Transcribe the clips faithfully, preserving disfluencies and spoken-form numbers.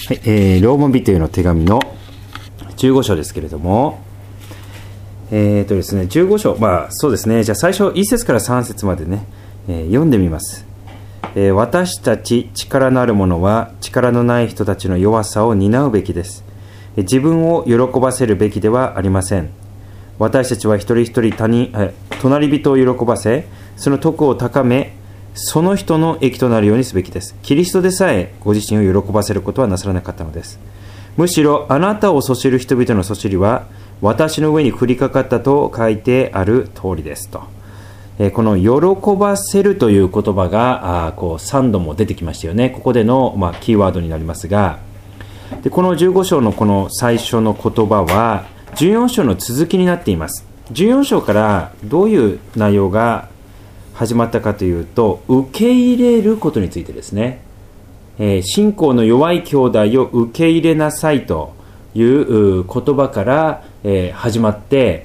はい、えー、ローマ人への手紙のじゅうご章ですけれども、えーとですね、じゅうご章、まあそうですね、じゃあ最初いっ節からさん節までね、えー、読んでみます。えー、私たち力のある者は力のない人たちの弱さを担うべきです。えー、自分を喜ばせるべきではありません。私たちは一人一人他人、えー、隣人を喜ばせ、その徳を高め、その人の益となるようにすべきです。キリストでさえご自身を喜ばせることはなさらなかったのです。むしろあなたをそしる人々のそしりは私の上に降りかかったと書いてある通りですと、えー、この喜ばせるという言葉があこうさんども出てきましたよね。ここでの、まあ、キーワードになりますが、でこのじゅうご章のこの最初の言葉はじゅうよん章の続きになっています。じゅうよん章からどういう内容が始まったかというと、受け入れることについてですね。えー、信仰の弱い兄弟を受け入れなさいという言葉から、えー、始まって、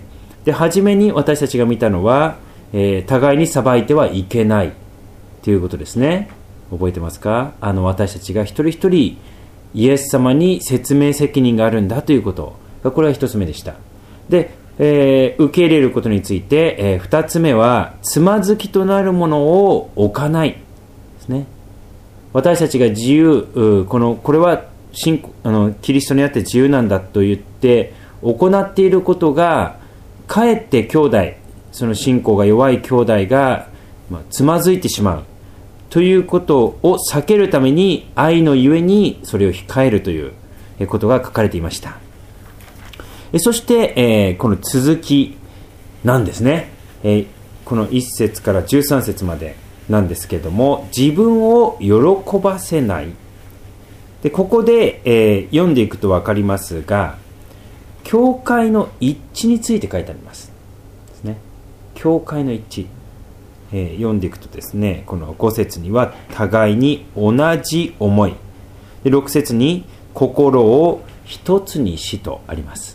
で初めに私たちが見たのは、えー、互いに裁いてはいけないということですね。覚えてますか？あの私たちが一人一人イエス様に説明責任があるんだということが、これは一つ目でした。でえー、受け入れることについて、えー、二つ目はつまずきとなるものを置かないですね。私たちが自由、このこれは信あのキリストにあって自由なんだと言って行っていることが、かえって兄弟、その信仰が弱い兄弟が、まあ、つまずいてしまうということを避けるために、愛のゆえにそれを控えるということが書かれていました。そして、えー、この続きなんですね。えー、このいっ節からじゅうさん節までなんですけれども、自分を喜ばせない。でここで、えー、読んでいくと分かりますが、教会の一致について書いてありますですね。教会の一致、えー、読んでいくとですね、このご節には互いに同じ思い、でろく節に心を一つにしとあります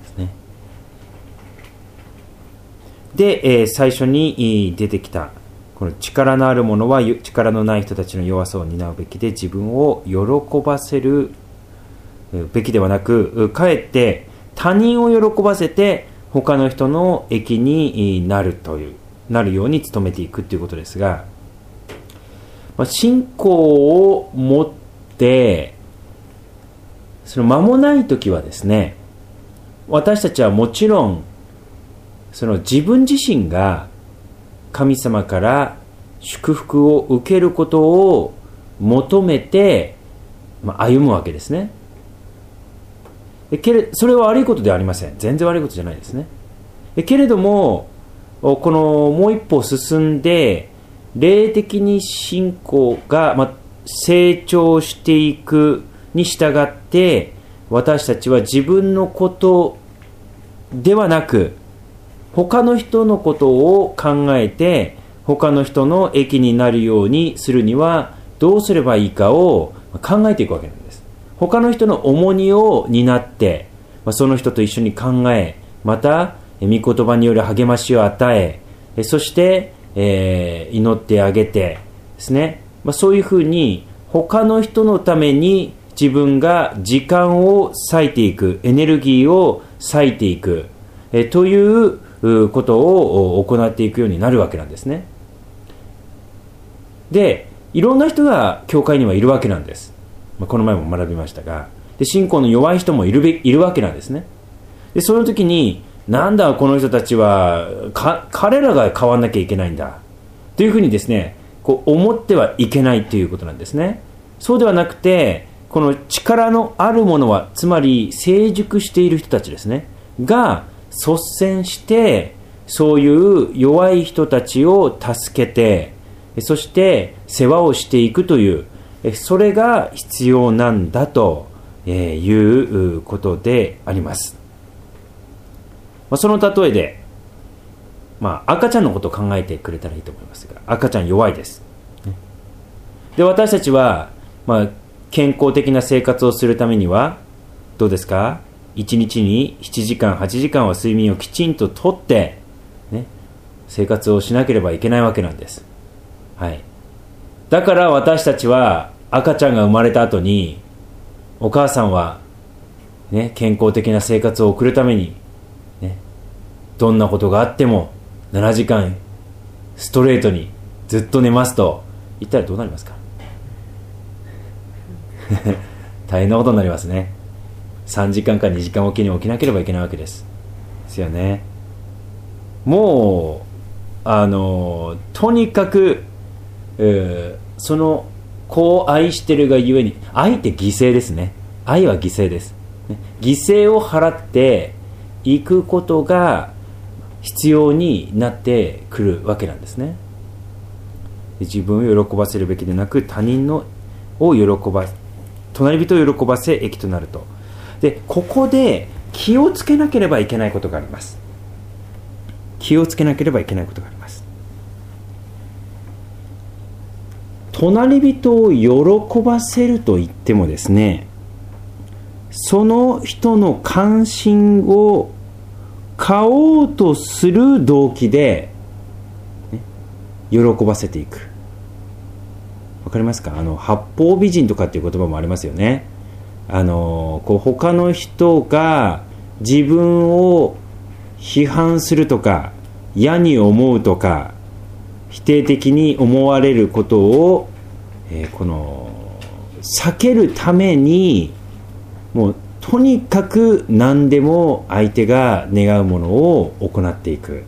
で、えー、最初に出てきたこの力のある者は力のない人たちの弱さを担うべきで、自分を喜ばせるべきではなく、かえって他人を喜ばせて他の人の益になるというなるように努めていくということですが、まあ、信仰を持ってその間もないときはですね、私たちはもちろんその自分自身が神様から祝福を受けることを求めて、まあ、歩むわけですね。けれそれは悪いことではありません。全然悪いことじゃないですね。けれどもこのもう一歩進んで霊的に信仰が、まあ、成長していくに従って、私たちは自分のことではなく他の人のことを考えて、他の人の益になるようにするにはどうすればいいかを考えていくわけなんです。他の人の重荷を担って、その人と一緒に考え、また御言葉による励ましを与え、そして、えー、祈ってあげてですね、まあ、そういうふうに他の人のために自分が時間を割いていく、エネルギーを割いていく、えー、ということを行っていくようになるわけなんですね。で、いろんな人が教会にはいるわけなんです。まあ、この前も学びましたが、で信仰の弱い人もいるべいるわけなんですね。でその時に、なんだこの人たちはか彼らが変わんなきゃいけないんだというふうにですね、こう思ってはいけないということなんですね。そうではなくて、この力のあるものは、つまり成熟している人たちですねが率先してそういう弱い人たちを助けて、そして世話をしていくという、それが必要なんだということであります。その例えで、まあ、赤ちゃんのことを考えてくれたらいいと思いますが、赤ちゃん弱いです。で私たちは、まあ、健康的な生活をするためにはどうですか？いちにちにななじかんはちじかんは睡眠をきちんととって、ね、生活をしなければいけないわけなんです、はい、だから私たちは赤ちゃんが生まれた後にお母さんは、ね、健康的な生活を送るために、ね、どんなことがあってもななじかんストレートにずっと寝ますと言ったらどうなりますか？大変なことになりますね。さんじかんかにじかんおきに起きなければいけないわけですですよね。もうあのとにかく、えー、その子を愛してるがゆえに、愛って犠牲ですね。愛は犠牲です、ね、犠牲を払っていくことが必要になってくるわけなんですね。自分を喜ばせるべきでなく、他人のを喜ば隣人を喜ばせ益となると。でここで気をつけなければいけないことがあります。気をつけなければいけないことがあります。隣人を喜ばせると言ってもですね、その人の関心を買おうとする動機で、ね、喜ばせていく。わかりますか？あの八方美人とかっていう言葉もありますよね。あのこう他の人が自分を批判するとか嫌に思うとか否定的に思われることを、えー、この避けるために、もうとにかく何でも相手が願うものを行っていく。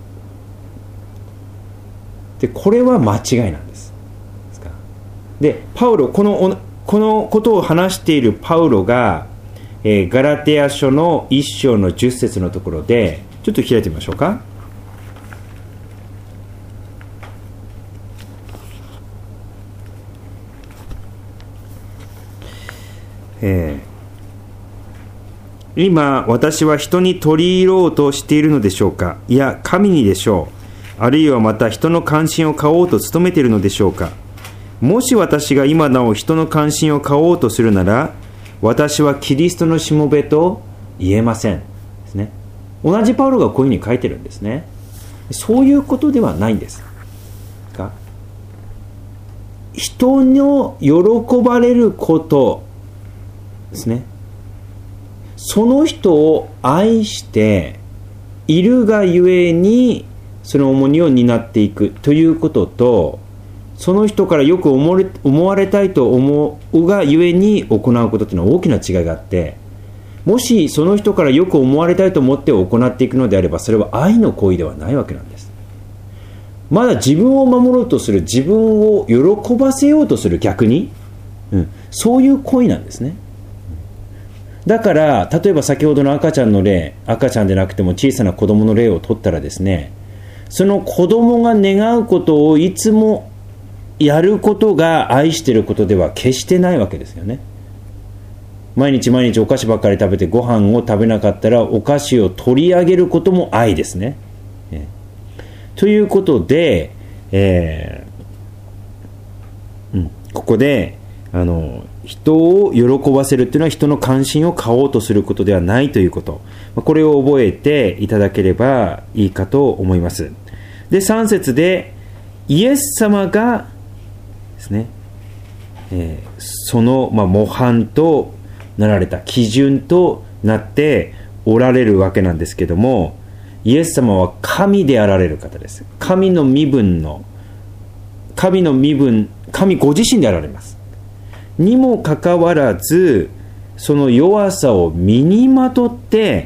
でこれは間違いなんです。でパウロ、このこのことを話しているパウロが、えー、ガラテヤ書のいっ章のじゅっ節のところで、ちょっと開いてみましょうか。えー、今私は人に取り入ろうとしているのでしょうか。いや神にでしょう。あるいはまた人の関心を買おうと努めているのでしょうか。もし私が今なお人の関心を買おうとするなら、私はキリストのしもべと言えませんですね。同じパウロがこういうふうに書いてるんですね。そういうことではないんです。人の喜ばれることですね。その人を愛しているがゆえにその重荷を担っていくということと、その人からよく思われ、思われたいと思うがゆえに行うことというのは大きな違いがあって、もしその人からよく思われたいと思って行っていくのであれば、それは愛の行為ではないわけなんです。まだ自分を守ろうとする、自分を喜ばせようとする、逆に、うん、そういう行為なんですね。だから例えば先ほどの赤ちゃんの例、赤ちゃんでなくても小さな子供の例を取ったらですね、その子供が願うことをいつもやることが愛していることでは決してないわけですよね。毎日毎日お菓子ばっかり食べてご飯を食べなかったらお菓子を取り上げることも愛ですね。えー、ということで、えーうん、ここであの人を喜ばせるというのは人の関心を買おうとすることではないということ、これを覚えていただければいいかと思います。でさん節でイエス様がですね、えー、その、まあ、模範となられた基準となっておられるわけなんですけども、イエス様は神であられる方です。神の身分の神の身分、神ご自身であられます。にもかかわらずその弱さを身にまとって、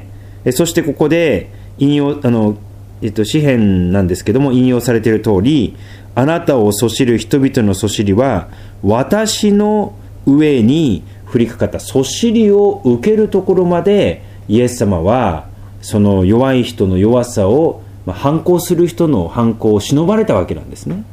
そしてここで引用あの、えっと、詩編なんですけども引用されている通り、あなたをそしる人々のそしりは私の上に降りかかった。そしりを受けるところまでイエス様はその弱い人の弱さを、まあ、反抗する人の反抗を忍ばれたわけなんですね。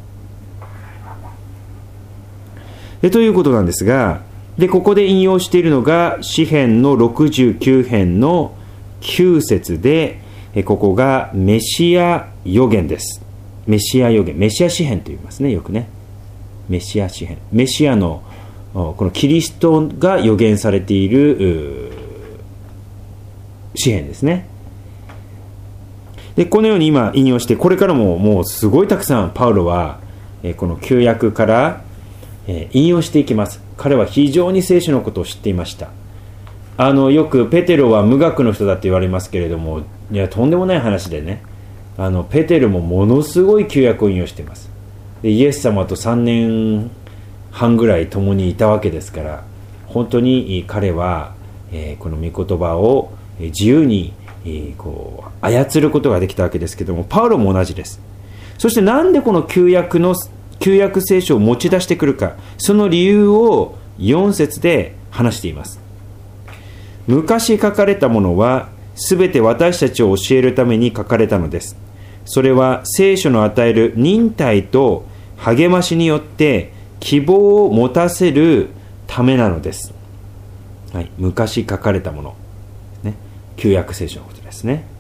でということなんですが、でここで引用しているのが詩編のろくじゅうきゅう編のきゅう節で、ここがメシア予言です。メシア予言、メシア詩編と言いますね、よくね。メシア詩編、メシアのこのキリストが予言されている詩編ですね。でこのように今引用して、これからももうすごいたくさんパウロはこの旧約から引用していきます。 彼は非常に聖書のことを知っていました。あのよくペテロは無学の人だって言われますけれども、いやとんでもない話でね、あのペテロもものすごい旧約を引用しています。でイエス様とさんねんはんぐらい共にいたわけですから、本当に彼は、えー、この御言葉を自由に、えー、こう操ることができたわけですけども、パウロも同じです。そしてなんでこの旧約の旧約聖書を持ち出してくるか、その理由をよん節で話しています。昔書かれたものはすべて私たちを教えるために書かれたのです。それは聖書の与える忍耐と励ましによって希望を持たせるためなのです。はい、昔書かれたもの、ね、旧約聖書のことですね。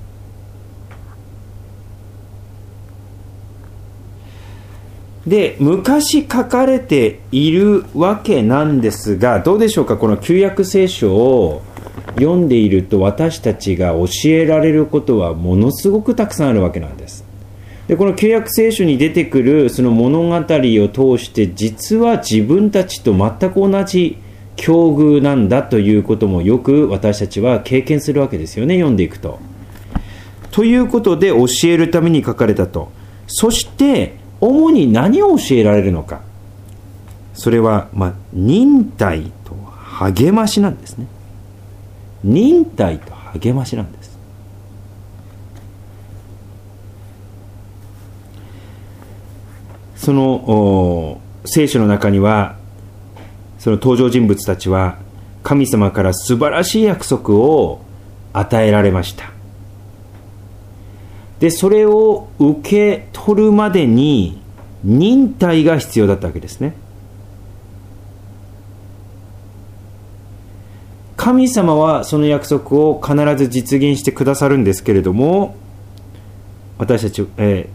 で、昔書かれているわけなんですが、どうでしょうか。この旧約聖書を読んでいると、私たちが教えられることはものすごくたくさんあるわけなんです。で、この旧約聖書に出てくるその物語を通して、実は自分たちと全く同じ境遇なんだということもよく私たちは経験するわけですよね、読んでいくと。ということで教えるために書かれたと。そして主に何を教えられるのか。それは、まあ、忍耐と励ましなんですね。忍耐と励ましなんです。その聖書の中には、その登場人物たちは神様から素晴らしい約束を与えられました。で、それを受け取るまでに忍耐が必要だったわけですね。神様はその約束を必ず実現してくださるんですけれども、私たち、え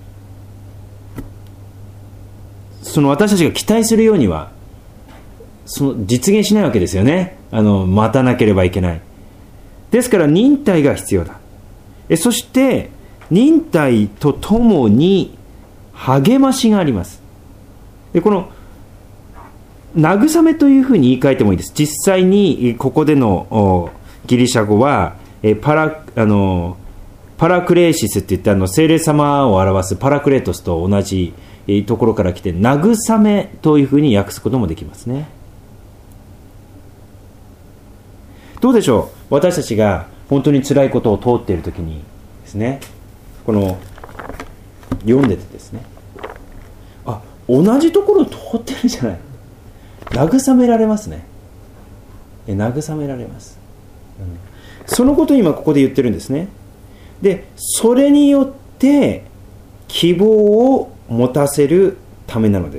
ー、その私たちが期待するようにはその実現しないわけですよね。あの待たなければいけない。ですから忍耐が必要だ。えそして忍耐とともに励ましがあります。で、この慰めというふうに言い換えてもいいです。実際にここでのギリシャ語はパラ、あのパラクレーシスっていってあの聖霊様を表すパラクレートスと同じところから来て、慰めというふうに訳すこともできますね。どうでしょう。私たちが本当に辛いことを通っているときにですね、この読んでてですね、あ、同じところを通ってるじゃない、慰められますね。え慰められます、うん、そのことを今ここで言ってるんですね。で、それによって希望を持たせるためなのです。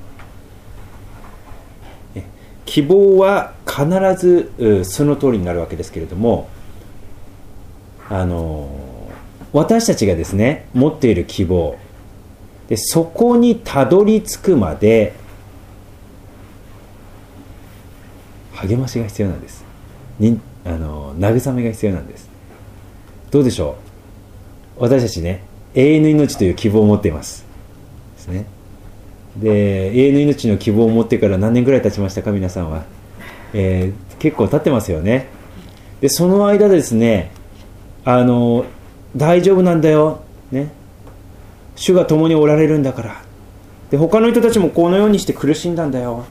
希望は必ずその通りになるわけですけれども、あの私たちがですね持っている希望で、そこにたどり着くまで励ましが必要なんです。にあの慰めが必要なんです。どうでしょう。私たちね、永遠の命という希望を持っていますですね。で、永遠の命の希望を持ってから何年ぐらい経ちましたか、皆さんは。えー、結構経ってますよね。で、その間ですね、あの大丈夫なんだよ、ね、主が共におられるんだから、で他の人たちもこのようにして苦しんだんだよ。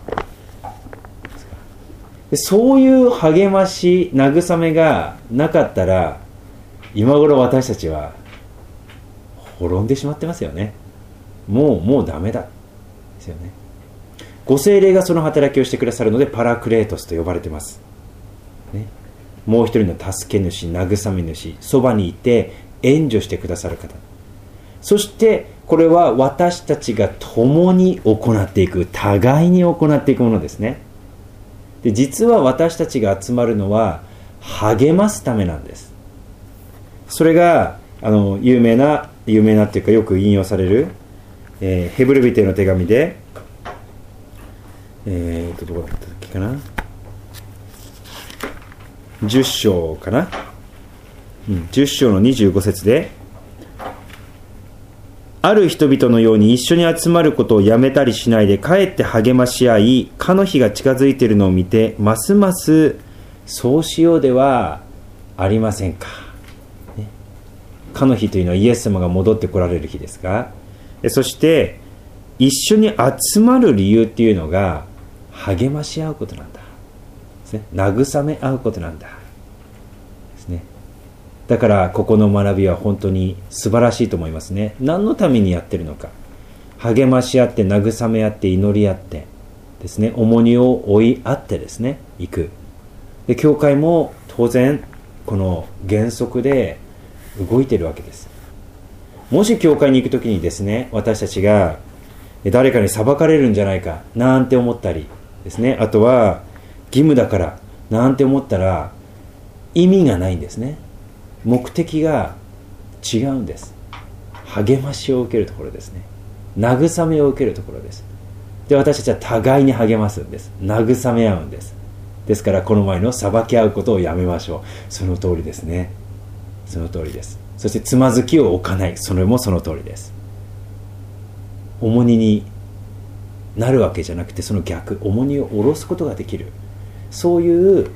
で、そういう励まし慰めがなかったら、今頃私たちは滅んでしまってますよね。もうもうダメだですよね。ご聖霊がその働きをしてくださるのでパラクレートスと呼ばれてます、ね、もう一人の助け主、慰め主、そばにいて援助してくださる方。そしてこれは私たちが共に行っていく、互いに行っていくものですね。で、実は私たちが集まるのは励ますためなんです。それがあの有名な有名なっていうかよく引用される、えー、ヘブル人への手紙で、えーとどこだったっけかな、じゅっ章かな、うん、じゅっ章のにじゅうご節で、 ある人々のように一緒に集まることをやめたりしないで、かえって励まし合い、かの日が近づいているのを見て、ますますそうしようではありませんか。ね、かの日というのはイエス様が戻ってこられる日ですが、そして一緒に集まる理由っていうのが励まし合うことなんだですね。慰め合うことなんだですね。だからここの学びは本当に素晴らしいと思いますね。何のためにやってるのか、励まし合って慰め合って祈り合ってですね、重荷を負い合ってですね、行く。で、教会も当然この原則で動いているわけです。もし教会に行くときにですね、私たちが誰かに裁かれるんじゃないかなんて思ったりですね、あとは義務だからなんて思ったら意味がないんですね。目的が違うんです。励ましを受けるところですね。慰めを受けるところです。で、私たちは互いに励ますんです。慰め合うんです。ですからこの前の裁き合うことをやめましょう。その通りですね。その通りです。そしてつまずきを置かない。それもその通りです。重荷になるわけじゃなくて、その逆、重荷を下ろすことができる、そういう、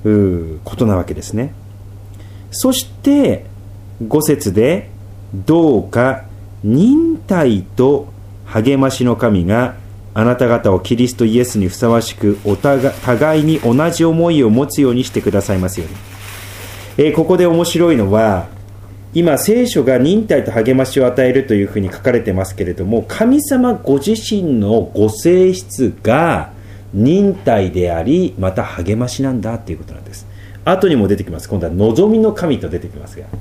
うことなわけですね。そしてご節で、どうか忍耐と励ましの神があなた方をキリストイエスにふさわしく、お互いに同じ思いを持つようにしてくださいますように。えー、ここで面白いのは、今聖書が忍耐と励ましを与えるというふうに書かれてますけれども、神様ご自身のご性質が忍耐であり、また励ましなんだということなんです。後にも出てきます。今度は望みの神と出てきますが、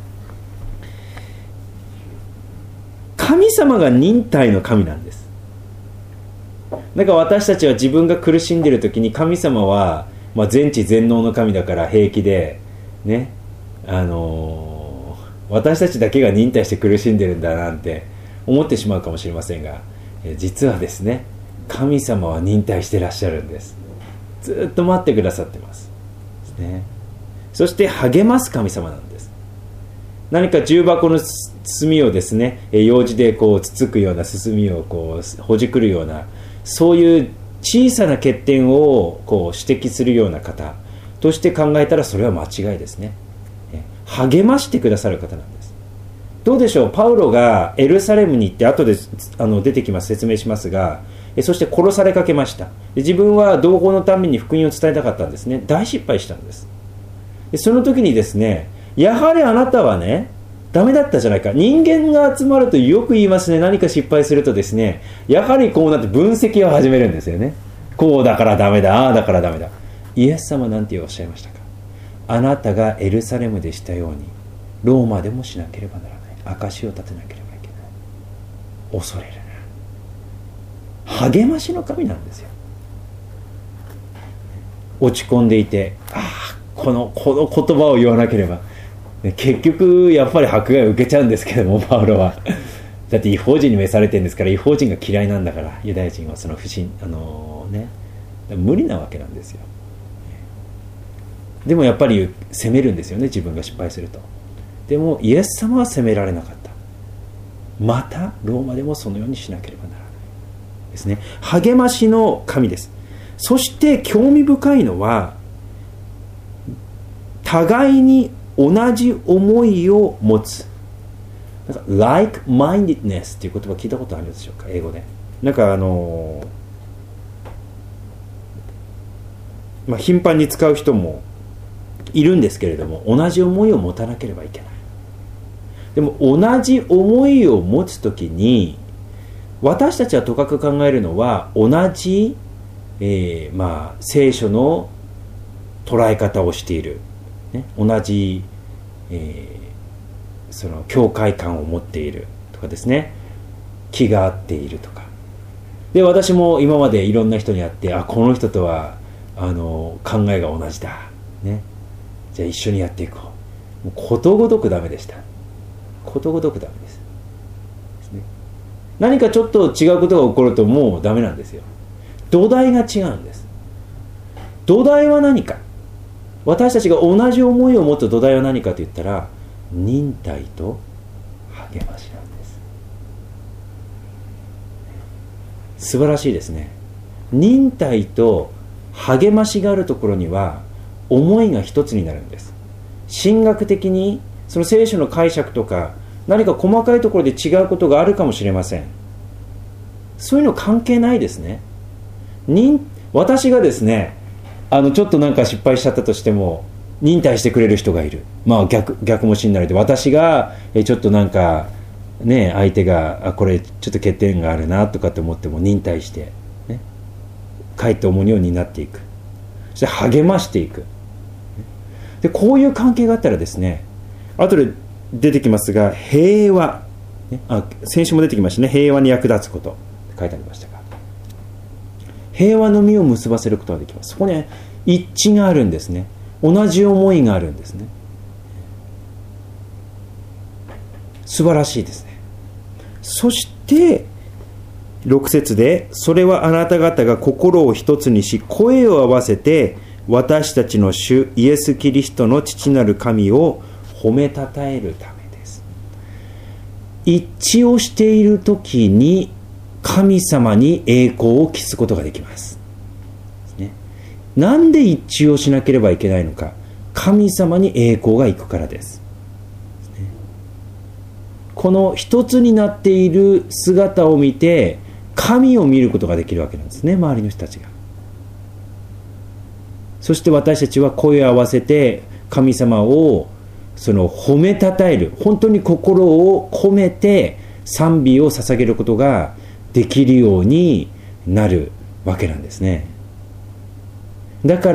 神様が忍耐の神なんです。だから私たちは自分が苦しんでいる時に、神様は、まあ、全知全能の神だから平気でね、あのー、私たちだけが忍耐して苦しんでるんだなんて思ってしまうかもしれませんが、え実はですね、神様は忍耐してらっしゃるんです。ずっと待ってくださってますですね。そして励ます神様なんです。何か重箱の包をですね、楊枝でこうつつくような包みをこうほじくるような、そういう小さな欠点をこう指摘するような方として考えたら、それは間違いですね。励ましてくださる方なんです。どうでしょう、パウロがエルサレムに行って、後であの出てきます、説明しますが、そして殺されかけました。で、自分は同胞のために福音を伝えたかったんですね。大失敗したんです。で、その時にですね、やはりあなたはね、ダメだったじゃないか。人間が集まるとよく言いますね。何か失敗するとですね、やはりこうなって分析を始めるんですよね。こうだからダメだ、ああだからダメだ。イエス様なんておっしゃいましたか。あなたがエルサレムでしたように、ローマでもしなければならない。証を立てなければいけない。恐れるな。励ましの神なんですよ。落ち込んでいて、ああ、この、この言葉を言わなければ。結局やっぱり迫害を受けちゃうんですけども、パウロはだって異邦人に召されてるんですから、異邦人が嫌いなんだから、ユダヤ人はその不信、あのー、ね、無理なわけなんですよ。でもやっぱり責めるんですよね、自分が失敗すると。でもイエス様は責められなかった。またローマでもそのようにしなければならないですね。励ましの神です。そして興味深いのは、互いに同じ思いを持つ。なんか like-mindedness っていう言葉聞いたことあるでしょうか、英語で。なんかあのー、まあ頻繁に使う人もいるんですけれども、同じ思いを持たなければいけない。でも同じ思いを持つときに、私たちはとかく考えるのは、同じ、えー、まあ聖書の捉え方をしている、ね、同じ、えー、その境界感を持っているとかですね、気が合っているとかで、私も今までいろんな人に会って、あ、この人とはあの考えが同じだ、ね、じゃあ一緒にやっていこう。もうことごとくダメでした。ことごとくダメです。ですね。何かちょっと違うことが起こるともうダメなんですよ。土台が違うんです。土台は何か。私たちが同じ思いを持つ土台は何かと言ったら、忍耐と励ましなんです。 素晴らしいですね。忍耐と励ましがあるところには思いが一つになるんです。神学的にその聖書の解釈とか何か細かいところで違うことがあるかもしれません。そういうの関係ないですね。忍私がですね、あのちょっとなんか失敗しちゃったとしても忍耐してくれる人がいる。まあ逆逆もしんなりで、私がえちょっとなんかね、相手があこれちょっと欠点があるなとかって思っても忍耐して、ね、かえって重荷を担っていく。そして励ましていく。でこういう関係があったらですね、後で出てきますが、平和、ね、あ先週も出てきましたね。平和に役立つことって書いてありましたが、平和の実を結ばせることができます。そこに一致があるんですね。同じ思いがあるんですね。素晴らしいですね。そしてろく節で、それはあなた方が心を一つにし声を合わせて私たちの主イエス・キリストの父なる神を褒めたたえるためです。一致をしているときに神様に栄光を期すことができます。ね、なんで一致をしなければいけないのか。神様に栄光がいくからです。この一つになっている姿を見て神を見ることができるわけなんですね、周りの人たちが。そして私たちは声を合わせて神様をその褒めたたえる、本当に心を込めて賛美を捧げることができるようになるわけなんですね。だから、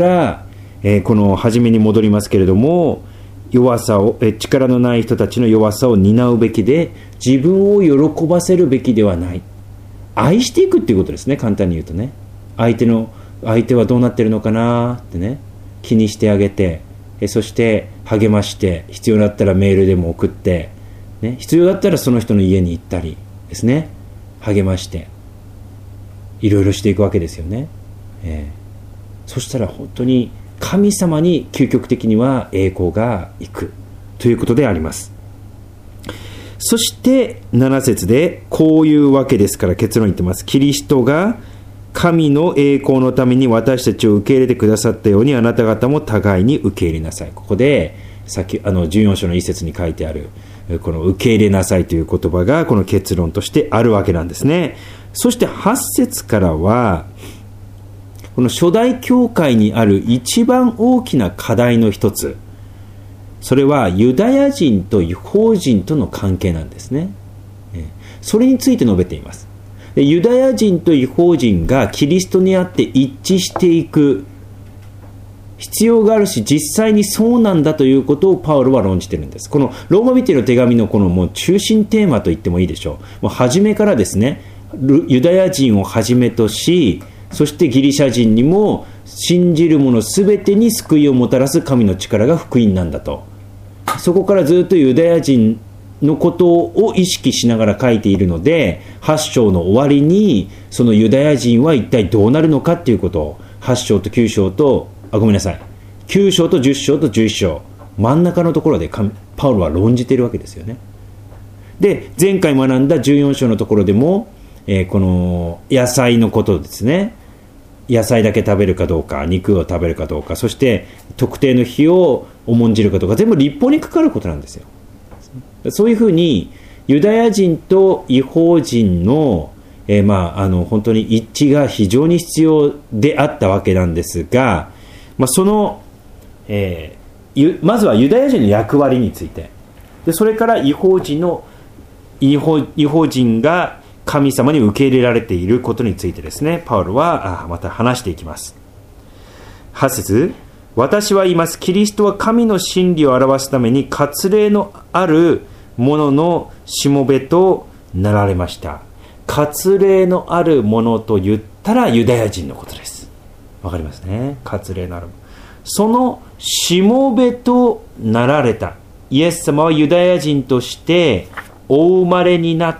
えー、この初めに戻りますけれども、弱さを、え力のない人たちの弱さを担うべきで、自分を喜ばせるべきではない。愛していくっていうことですね、簡単に言うとね。相手の相手はどうなってるのかなってね、気にしてあげて、えそして励まして、必要だったらメールでも送って、ね、必要だったらその人の家に行ったりですね、励ましていろいろしていくわけですよね。えー、そしたら本当に神様に究極的には栄光がいくということであります。そしてなな節で、こういうわけですから結論言ってます。キリストが神の栄光のために私たちを受け入れてくださったように、あなた方も互いに受け入れなさい。ここでさっきあのじゅうよん章の一節に書いてあるこの受け入れなさいという言葉がこの結論としてあるわけなんですね。そしてはち節からは、この初代教会にある一番大きな課題の一つ、それはユダヤ人と異邦人との関係なんですね。それについて述べています。ユダヤ人と異邦人がキリストにあって一致していく必要があるし、実際にそうなんだということをパウロは論じているんです。このローマ人への手紙のこのもう中心テーマと言ってもいいでしょう。もう初めからですね、ユダヤ人をはじめとし、そしてギリシャ人にも信じる者すべてに救いをもたらす神の力が福音なんだと。そこからずっとユダヤ人のことを意識しながら書いているので、はち章の終わりにそのユダヤ人は一体どうなるのかっていうことをはち章ときゅう章とあごめんなさいきゅう章とじゅっ章とじゅういち章、真ん中のところでパウロは論じているわけですよね。で前回学んだじゅうよん章のところでも、えー、この野菜のことですね。野菜だけ食べるかどうか、肉を食べるかどうか、そして特定の日を重んじるかどうか、全部律法にかかることなんですよ。そういうふうにユダヤ人と異邦人の、えー、まああの本当に一致が非常に必要であったわけなんですが、まあ、その、えー、まずはユダヤ人の役割について、でそれから異邦人の異邦、異邦人が神様に受け入れられていることについてですね、パウロはまた話していきます。はち節、私は言います。キリストは神の真理を表すために割礼のあるもののしもべとなられました。割礼のあるものと言ったらユダヤ人のことです。わかりますね。割礼のある、そのしもべとなられたイエス様はユダヤ人としてお生まれになって、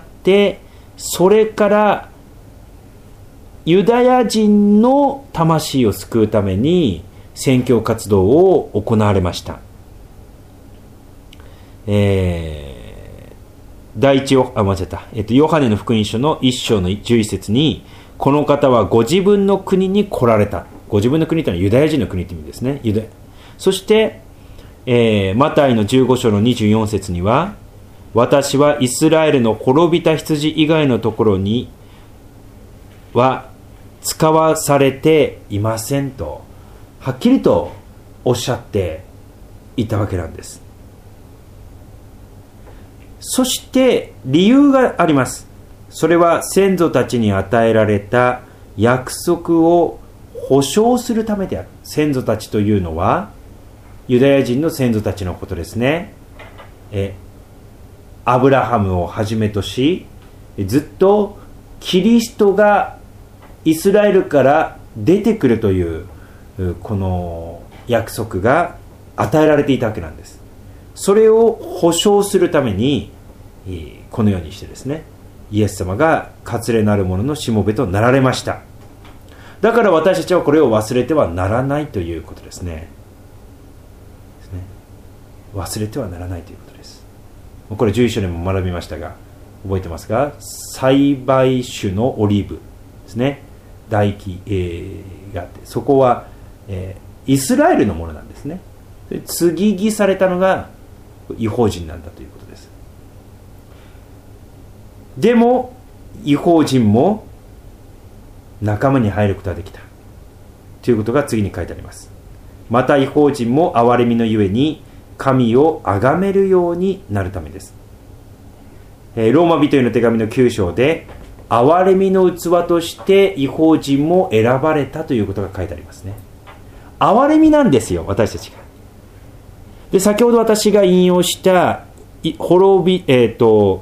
それからユダヤ人の魂を救うために宣教活動を行われました。えー、第一ヨあ間違った、えっと、ヨハネの福音書のいち章のじゅういち節に、 この方はご自分の国に来られた。ご自分の国というのはユダヤ人の国という意味ですね。ユダヤ。そして、えー、マタイのじゅうご章のにじゅうよん節には、私はイスラエルの滅びた羊以外のところには使わされていませんと、はっきりとおっしゃっていたわけなんです。そして理由があります。それは先祖たちに与えられた約束を保証するためである。先祖たちというのはユダヤ人の先祖たちのことですね。えアブラハムをはじめとし、ずっとキリストがイスラエルから出てくるというこの約束が与えられていたわけなんです。それを保証するためにこのようにしてですね、イエス様が割礼なる者のしもべとなられました。だから私たちはこれを忘れてはならないということですね。ですね。忘れてはならないということです。これじゅういっ章でも学びましたが、覚えてますか？栽培種のオリーブですね。唾液、えー、があって、そこは、えー、イスラエルのものなんですね。で継ぎ木されたのが異邦人なんだということです。でも異邦人も仲間に入ることができたということが次に書いてあります。また異邦人も憐れみのゆえに神を崇めるようになるためです。えー、ローマ人への手紙のきゅう章で憐れみの器として異邦人も選ばれたということが書いてありますね。憐れみなんですよ、私たちが。で、先ほど私が引用した滅び、えーと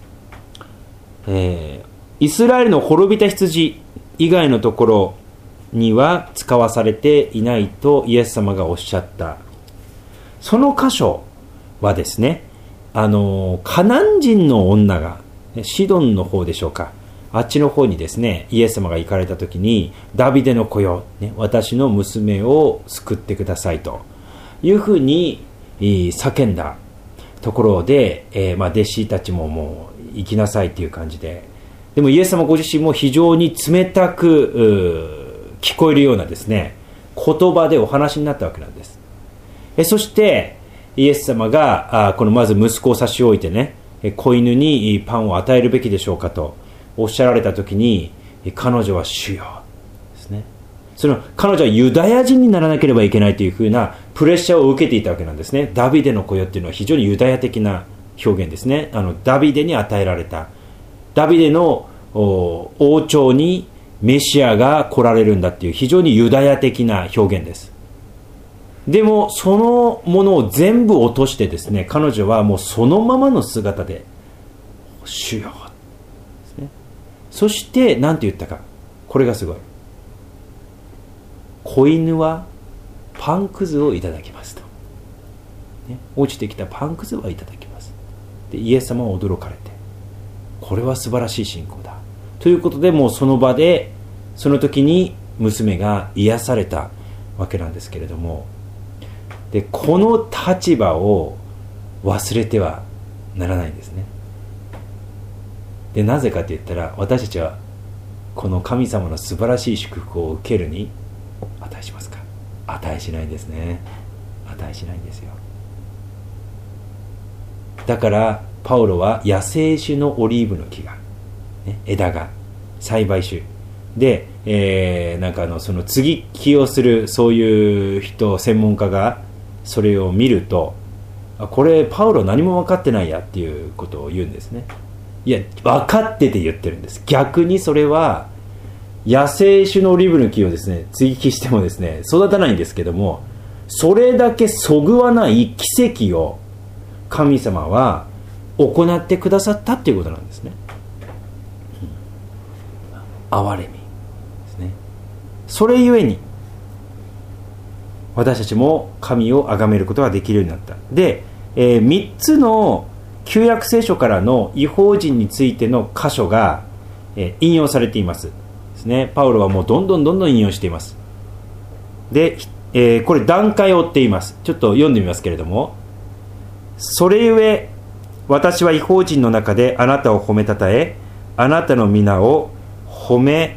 えー、イスラエルの滅びた羊以外のところには使わされていないとイエス様がおっしゃったその箇所はですね、あのカナン人の女がシドンの方でしょうか、あっちの方にですねイエス様が行かれた時に、ダビデの子よ、ね、私の娘を救ってくださいというふうに叫んだところで、えーまあ、弟子たちももう行きなさいっていう感じで、でもイエス様ご自身も非常に冷たく聞こえるようなですね言葉でお話になったわけなんです。えそしてイエス様があこのまず息子を差し置いてね、子犬にパンを与えるべきでしょうかとおっしゃられた時に、彼女は主よですね、その彼女はユダヤ人にならなければいけないというふうなプレッシャーを受けていたわけなんですね。ダビデの子よっていうのは非常にユダヤ的な表現ですね。あのダビデに与えられた、ダビデの王朝にメシアが来られるんだっていう非常にユダヤ的な表現です。でもそのものを全部落としてですね、彼女はもうそのままの姿で主よですね。そして何て言ったか、これがすごい。子犬はパンくずをいただきますと、ね、落ちてきたパンくずはいただきます。でイエス様は驚かれて、これは素晴らしい信仰だということで、もうその場でその時に娘が癒されたわけなんですけれども、でこの立場を忘れてはならないんですね。でなぜかと言ったら、私たちはこの神様の素晴らしい祝福を受けるに値しますか？値しないんですね。値しないんですよ。だからパウロは野生種のオリーブの木が、ね、枝が栽培種で、えー、なんかあのその接ぎ木をするそういう人、専門家がそれを見ると、あこれパウロ何も分かってないやっていうことを言うんですね。いや分かってて言ってるんです。逆にそれは野生種のオリーブの木をですね接ぎ木してもですね育たないんですけども、それだけそぐわない奇跡を神様は行ってくださったっていうことなんですね。憐れみですね。それゆえに私たちも神を崇めることができるようになった。で、えー、みっつの旧約聖書からの異邦人についての箇所が、えー、引用されていますですね。パウロはもうどんどんどんどん引用しています。で、えー、これ段階を追っています。ちょっと読んでみますけれども、それゆえ私は異邦人の中であなたを褒めたたえ、あなたの皆を褒め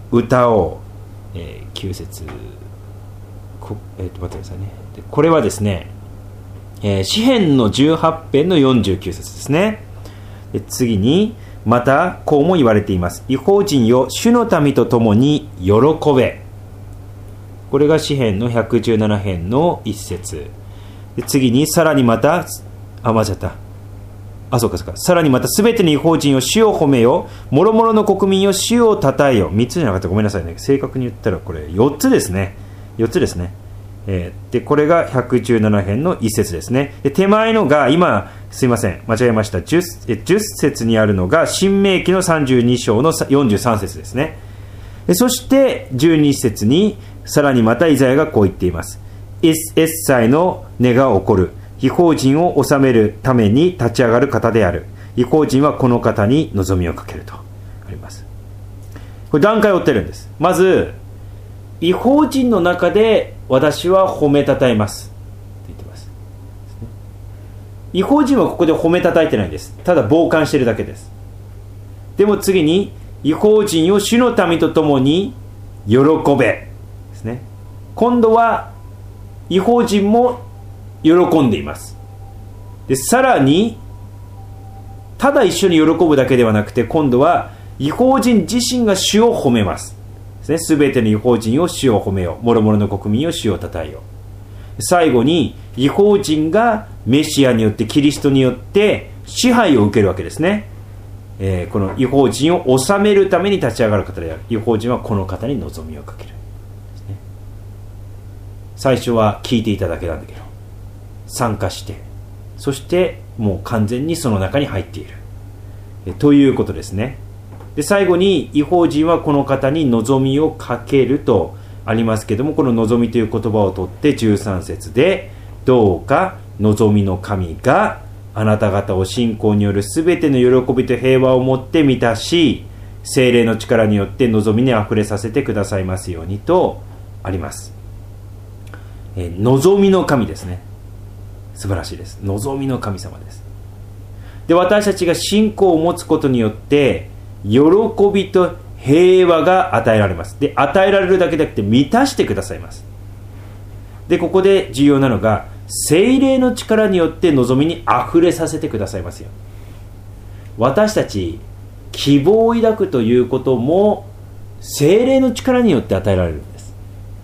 歌おう、えー、きゅう節こ、えー、と待ってくださいね。でこれはですね、えー、詩編のじゅうはち編のよんじゅうきゅう節ですね。で次にまたこうも言われています。異邦人よ、主の民と共に喜べ。これが詩編のひゃくじゅうなな編のいち節で、次にさらにまたあ間違ったあそうかそうかさらにまたすべての異邦人を主を褒めよ、もろもろの国民を主をたたえよ。みっつじゃなかったごめんなさいね、正確に言ったらこれよっつですね。よっつですね。えー、でこれがひゃくじゅうなな編のいち節ですね。で手前のが今すいません間違えました 10, 10節にあるのが新明記のさんじゅうに章のよんじゅうさん節ですね。でそしてじゅうに節にさらにまたイザヤがこう言っています。エッサイの根が起こる、異邦人を治めるために立ち上がる方である。異邦人はこの方に望みをかけるとあります。これ段階を追ってるんです。まず異邦人の中で私は褒めたたえますって言ってます。異邦人はここで褒めたたえてないんです。ただ傍観しているだけです。でも次に異邦人を主の民と共に喜べですね。今度は異邦人も喜んでいます。でさらにただ一緒に喜ぶだけではなくて、今度は異邦人自身が主を褒めますすべての異邦人を主を褒めよう、もろもろの国民を主をたたえよう。最後に異邦人がメシアによってキリストによって支配を受けるわけですね。えー、この異邦人を治めるために立ち上がる方である。異邦人はこの方に望みをかける、ね、最初は聞いていただけなんだけど参加して、そしてもう完全にその中に入っている、えー、ということですね。で最後に異邦人はこの方に望みをかけるとありますけども、この望みという言葉を取ってじゅうさん節で、どうか望みの神があなた方を信仰によるすべての喜びと平和をもって満たし、聖霊の力によって望みにあふれさせてくださいますようにとあります。えー、望みの神ですね。素晴らしいです。望みの神様です。で私たちが信仰を持つことによって喜びと平和が与えられます。で与えられるだけでなくて満たしてくださいます。でここで重要なのが、聖霊の力によって望みにあふれさせてくださいますよ。私たち希望を抱くということも聖霊の力によって与えられるんです。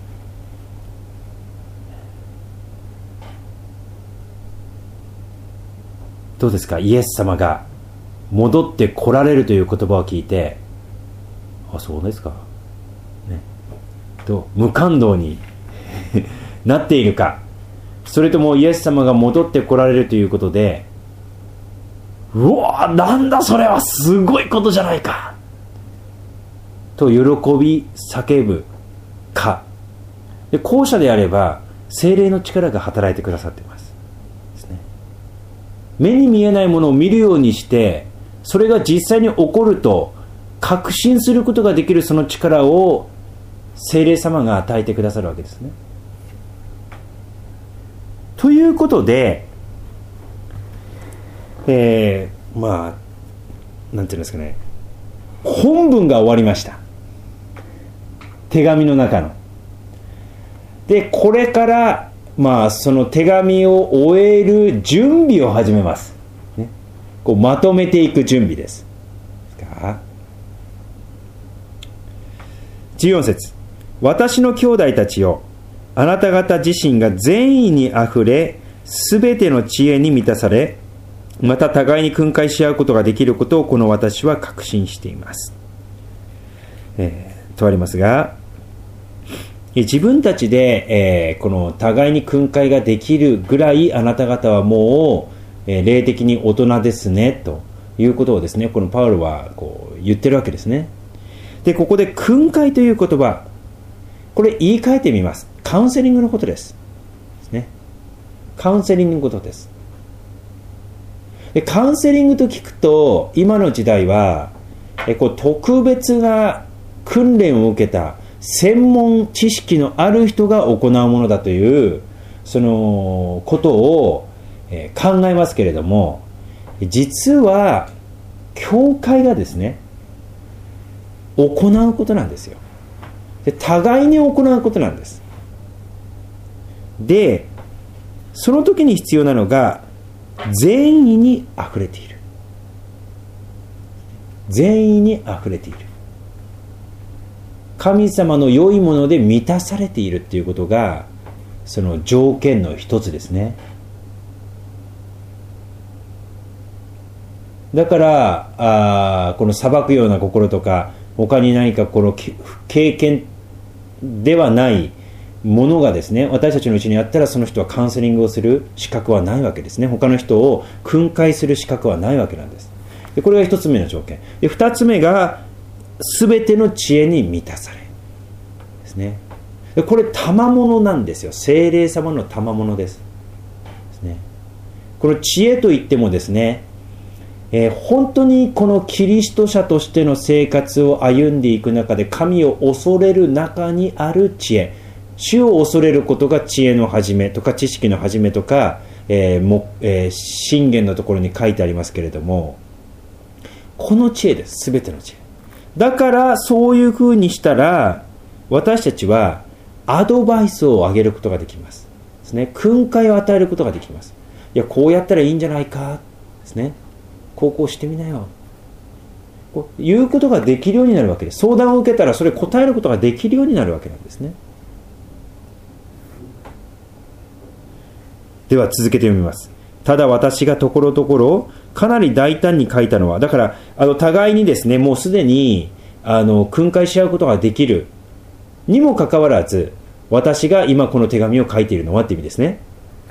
どうですか、イエス様が戻って来られるという言葉を聞いて、あ、そうですか、ね、と無感動になっているか、それともイエス様が戻って来られるということで、うわなんだそれはすごいことじゃないかと喜び叫ぶか。で後者であれば聖霊の力が働いてくださっていますですね。目に見えないものを見るようにして、それが実際に起こると確信することができる、その力を聖霊様が与えてくださるわけですね。ということで、えー、まあなんていうんですかね、本文が終わりました。手紙の中ので、これからまあその手紙を終える準備を始めます、ね、こうまとめていく準備です。じゅうよん節、私の兄弟たちよ、あなた方自身が善意にあふれ、すべての知恵に満たされ、また互いに訓戒し合うことができることをこの私は確信しています、えー、とありますが、自分たちで、えー、この互いに訓戒ができるぐらいあなた方はもう、えー、霊的に大人ですねということをですね、このパウロはこう言ってるわけですね。でここで訓戒という言葉、これ言い換えてみます。カウンセリングのことです、ね、カウンセリングのことです。でカウンセリングと聞くと、今の時代はえこう特別な訓練を受けた専門知識のある人が行うものだというそのことを、えー、考えますけれども、実は教会がですね行うことなんですよ。 で互いに行うことなんです。でその時に必要なのが善意にあふれている。善意にあふれている。神様の良いもので満たされているっていうことがその条件の一つですね。だからあこの裁くような心とか他に何かこの経験ではないものがですね、私たちのうちにあったらその人はカウンセリングをする資格はないわけですね。他の人を訓戒する資格はないわけなんです。でこれが一つ目の条件で、二つ目が全ての知恵に満たされですね。でこれ賜物なんですよ。聖霊様の賜物ですですね。この知恵といってもですね、えー、本当にこのキリスト者としての生活を歩んでいく中で神を恐れる中にある知恵、主を恐れることが知恵の始めとか知識の始めとか、えーもえー、箴言のところに書いてありますけれども、この知恵です。全ての知恵だから、そういうふうにしたら私たちはアドバイスをあげることができますですね。訓戒を与えることができます。いやこうやったらいいんじゃないかですね。こうこうしてみなよ、こう言うことができるようになるわけです。相談を受けたらそれ答えることができるようになるわけなんですね。では続けて読みます。ただ私がところどころかなり大胆に書いたのは、だからあの互いにですね、もうすでにあの訓戒し合うことができるにもかかわらず、私が今この手紙を書いているのはって意味ですね。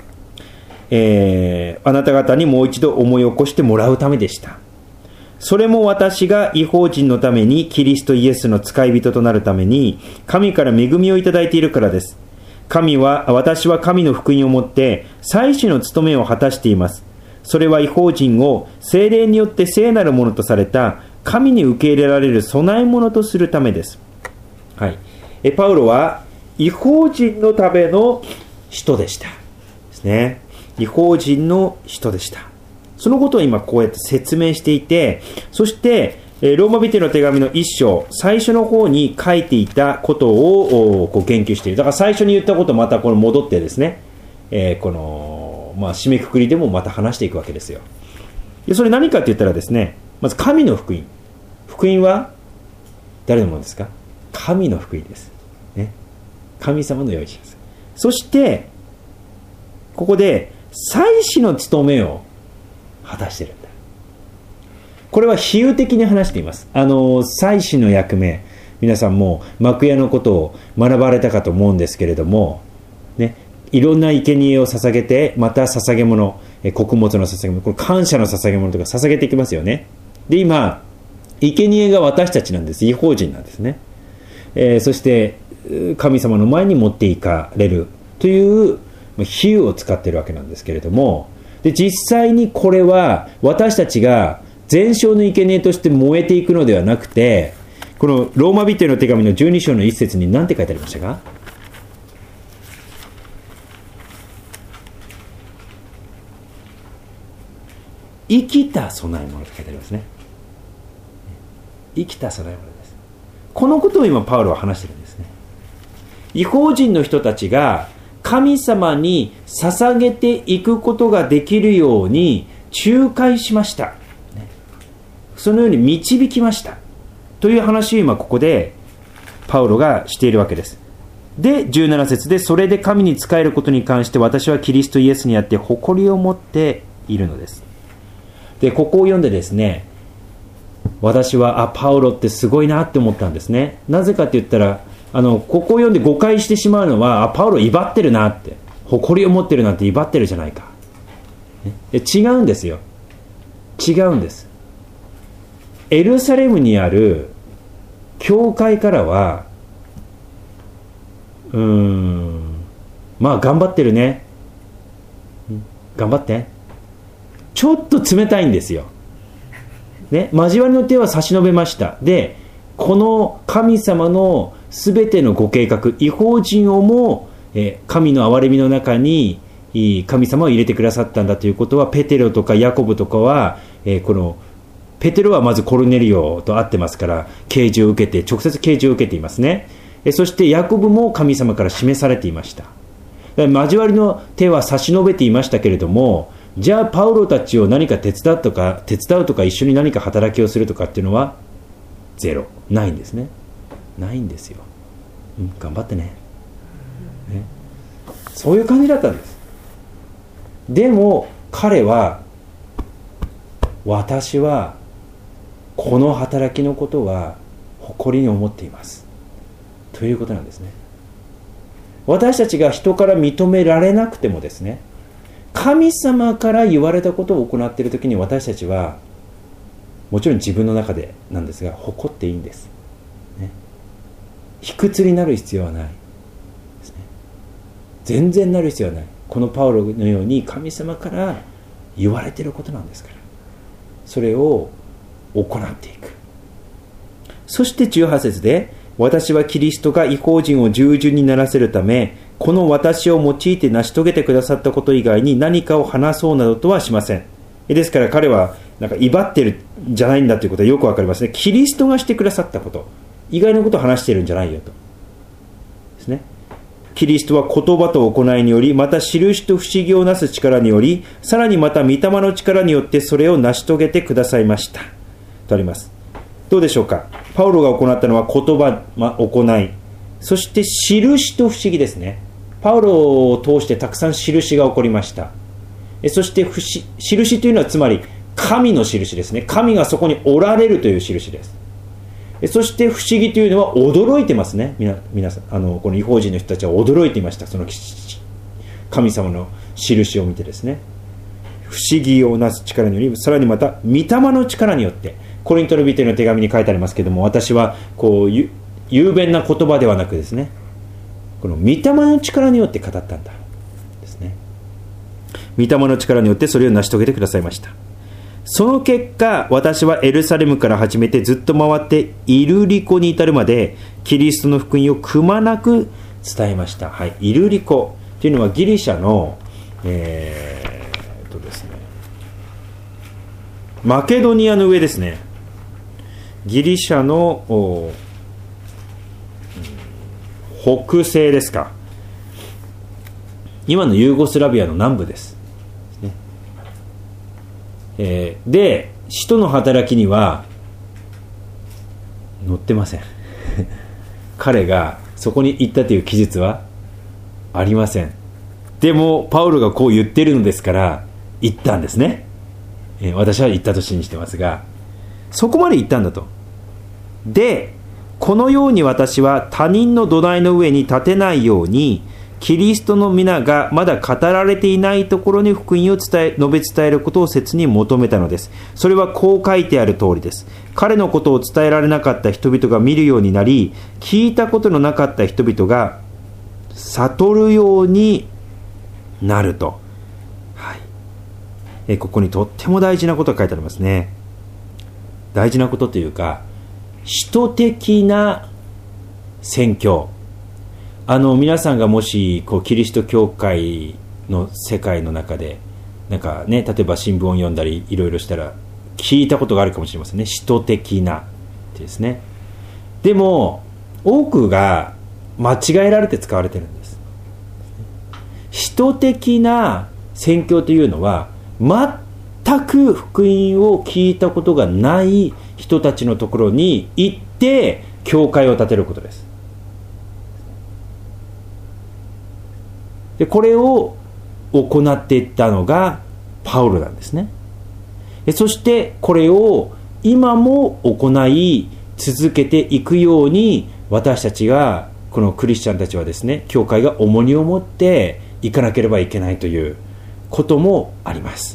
えー、あなた方にもう一度思い起こしてもらうためでした。それも私が異邦人のためにキリストイエスの使い人となるために神から恵みをいただいているからです。神は私は神の福音をもって祭司の務めを果たしています。それは異邦人を聖霊によって聖なるものとされた神に受け入れられる備え物とするためです。はい、えパウロは異邦人のための人でしたですね。異邦人の人でした。そのことを今こうやって説明していて、そしてローマ人への手紙の一章最初の方に書いていたことをこう言及している。だから最初に言ったことをまたこの戻ってですね、えー、この、まあ、締めくくりでもまた話していくわけですよ。でそれ何かって言ったらですね、まず神の福音。福音は誰のものですか？神の福音です、ね、神様の良い知らせ。そしてここで祭司の務めを果たしているんだ。これは比喩的に話しています。あの祭司の役目、皆さんも幕屋のことを学ばれたかと思うんですけれども、ね、いろんな生贄を捧げて、また捧げ物、穀物の捧げ物、これ感謝の捧げ物とか捧げていきますよね。で今生贄が私たちなんです。異邦人なんですね。えー、そして神様の前に持っていかれるという比喩を使っているわけなんですけれども、で実際にこれは私たちが全焼の生贄として燃えていくのではなくて、このローマ人への手紙のじゅうに章の一節に何て書いてありましたか？生きた供え物と書いてありますね。生きた供え物です。このことを今パウロは話しているんですね。異邦人の人たちが神様に捧げていくことができるように仲介しました、ね、そのように導きましたという話を今ここでパウロがしているわけです。でじゅうなな節で、それで神に仕えることに関して私はキリストイエスにあって誇りを持っているのです。でここを読んでですね、私はあパウロってすごいなって思ったんですね。なぜかって言ったら、あのここを読んで誤解してしまうのは、あパウロ威張ってるなって、誇りを持ってるなんて威張ってるじゃないか、ね、違うんですよ。違うんです。エルサレムにある教会からはうーんまあ頑張ってるね、頑張って、ちょっと冷たいんですよ、ね、交わりの手は差し伸べました。でこの神様のすべてのご計画、異邦人をも、えー、神の憐れみの中に神様を入れてくださったんだということは、ペテロとかヤコブとかは、えー、このペテロはまずコルネリオと会ってますから、啓示を受けて、直接啓示を受けていますね。 そしてヤコブも神様から示されていました。交わりの手は差し伸べていましたけれども、じゃあパウロたちを何か手伝うとか手伝うとか一緒に何か働きをするとかっていうのはゼロ、ないんですね。ないんですよ、うん、頑張って ね, ねそういう感じだったんです。でも彼は、私はこの働きのことは誇りに思っていますということなんですね。私たちが人から認められなくてもですね、神様から言われたことを行っているときに、私たちはもちろん自分の中でなんですが誇っていいんです、ね、卑屈になる必要はないですね。全然なる必要はない。このパウロのように神様から言われていることなんですから、それを行っていく。そしてじゅうはち節で、私はキリストが異邦人を従順にならせるため、この私を用いて成し遂げてくださったこと以外に何かを話そうなどとはしません。ですから彼はなんか威張ってるんじゃないんだということはよくわかりますね。キリストがしてくださったこと以外のことを話しているんじゃないよとですね。キリストは言葉と行いにより、また印と不思議をなす力により、さらにまた御霊の力によってそれを成し遂げてくださいましたとあります。どうでしょうか。パウロが行ったのは言葉、ま、行い、そして印と不思議ですね。パウロを通してたくさん印が起こりました。えそして不し印というのはつまり神の印ですね。神がそこにおられるという印です。えそして不思議というのは驚いてますね。みな皆さん、あのこの異邦人の人たちは驚いていました。その神様の印を見てですね。不思議をなす力により、さらにまた御霊の力によって、コリントの人への手紙に書いてありますけれども、私はこう雄弁な言葉ではなくですね、この御霊の力によって語ったんだですね。御霊の力によってそれを成し遂げてくださいました。その結果、私はエルサレムから始めてずっと回ってイルリコに至るまでキリストの福音をくまなく伝えました。はい、イルリコというのはギリシャの、えー、っとですね、マケドニアの上ですね。ギリシャの北西ですか。今のユーゴスラビアの南部です。えー、で、使徒の働きには載ってません彼がそこに行ったという記述はありません。でもパウロがこう言ってるのですから行ったんですね、えー、私は行ったと信じてますが、そこまで行ったんだと。で、このように私は他人の土台の上に立てないように、キリストの皆がまだ語られていないところに福音を伝え述べ伝えることを切に求めたのです。それはこう書いてある通りです。彼のことを伝えられなかった人々が見るようになり、聞いたことのなかった人々が悟るようになると、はい、えここにとっても大事なことが書いてありますね。大事なことというか、使徒的な宣教。あの皆さんがもしこうキリスト教会の世界の中でなんかね、例えば新聞を読んだりいろいろしたら聞いたことがあるかもしれませんね。使徒的なってですね。でも多くが間違えられて使われてるんです。使徒的な宣教というのは全く福音を聞いたことがない人たちのところに行って教会を建てることです。でこれを行っていったのがパウロなんですね。そしてこれを今も行い続けていくように、私たちがこのクリスチャンたちはですね、教会が重荷を持っていかなければいけないということもあります、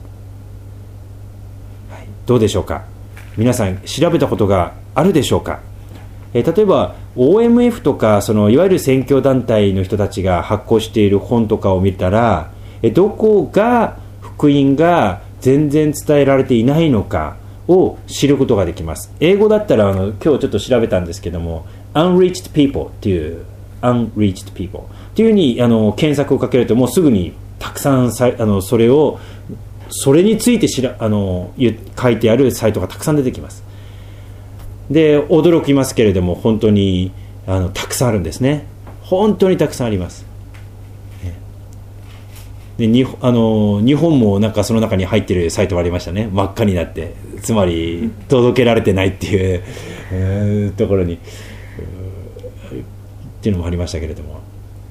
はい、どうでしょうか。皆さん調べたことがあるでしょうか。えー、例えば オーエムエフ とかそのいわゆる宣教団体の人たちが発行している本とかを見たら、えー、どこが福音が全然伝えられていないのかを知ることができます。英語だったらあの今日ちょっと調べたんですけども、 unreached people っていう unreached people っていう風にあの検索をかけると、もうすぐにたくさんさあのそれをそれについてしらあの書いてあるサイトがたくさん出てきます。で驚きますけれども、本当にあのたくさんあるんですね。本当にたくさんあります。でにあの日本もなんかその中に入ってるサイトがありましたね。真っ赤になって、つまり届けられてないっていう、えー、ところにっていうのもありましたけれども、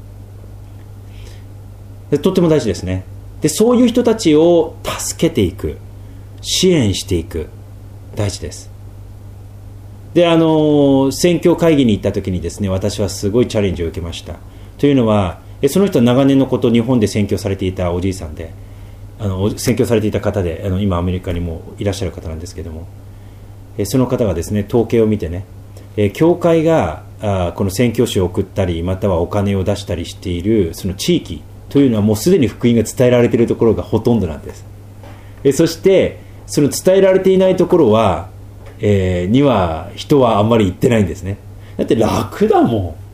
でとっても大事ですね。でそういう人たちを助けていく、支援していく、大事です。であの選挙会議に行った時にですね、私はすごいチャレンジを受けました。というのは、その人は長年のこと日本で選挙されていたおじいさんで、あの選挙されていた方で、あの今アメリカにもいらっしゃる方なんですけども、その方がですね統計を見てね、教会があこの宣教師を送ったりまたはお金を出したりしているその地域というのはもうすでに福音が伝えられているところがほとんどなんです。そしてその伝えられていないところは、えー、には人はあんまり行ってないんですね。だって楽だもん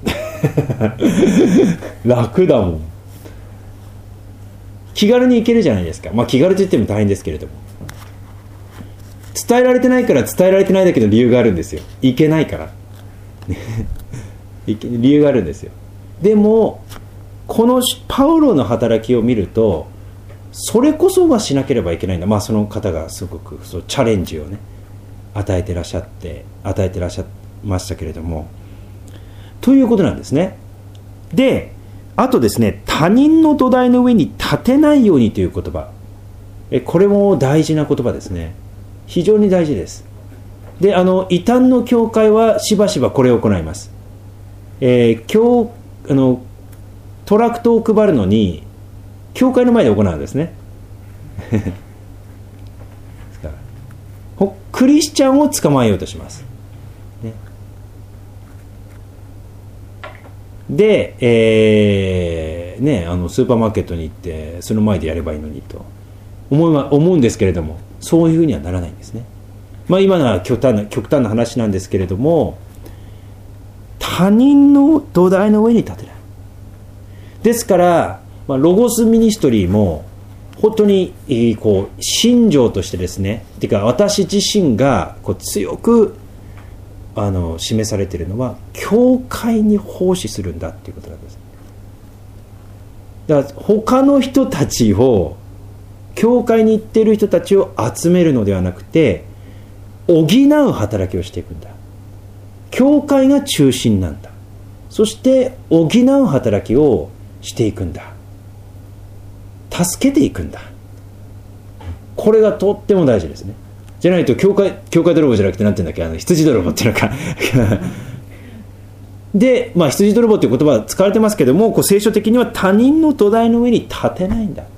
楽だもん。気軽に行けるじゃないですか。まあ気軽といっても大変ですけれども、伝えられてないから伝えられてないだけの理由があるんですよ。行けないから理由があるんですよ。でもこのパウロの働きを見ると、それこそはしなければいけないんだ。まあその方がすごくそうチャレンジをね与えてらっしゃって与えてらっしゃいましたけれども、ということなんですね。で、あとですね、他人の土台の上に立てないようにという言葉、えこれも大事な言葉ですね。非常に大事です。で、あの異端の教会はしばしばこれを行います。えー、教あのトラクトを配るのに教会の前で行うんですねクリスチャンを捕まえようとします、ね、で、えーね、あのスーパーマーケットに行ってその前でやればいいのにと思い、思うんですけれども、そういうふうにはならないんですね。まあ、今のは極端な、極端な話なんですけれども、他人の土台の上に立てない。ですから、まあ、ロゴスミニストリーも本当にこう信条としてですね、てか私自身がこう強くあの示されているのは、教会に奉仕するんだっていうことなんです。だから他の人たちを、教会に行っている人たちを集めるのではなくて、補う働きをしていくんだ。教会が中心なんだ。そして補う働きをしていくんだ。助けていくんだ。これがとっても大事ですね。じゃないと教会、教会泥棒じゃなくてなんて言うんだっけ、あの羊泥棒っていうのかで、まあ、羊泥棒っていう言葉は使われてますけども、こう聖書的には他人の土台の上に立てないんだ。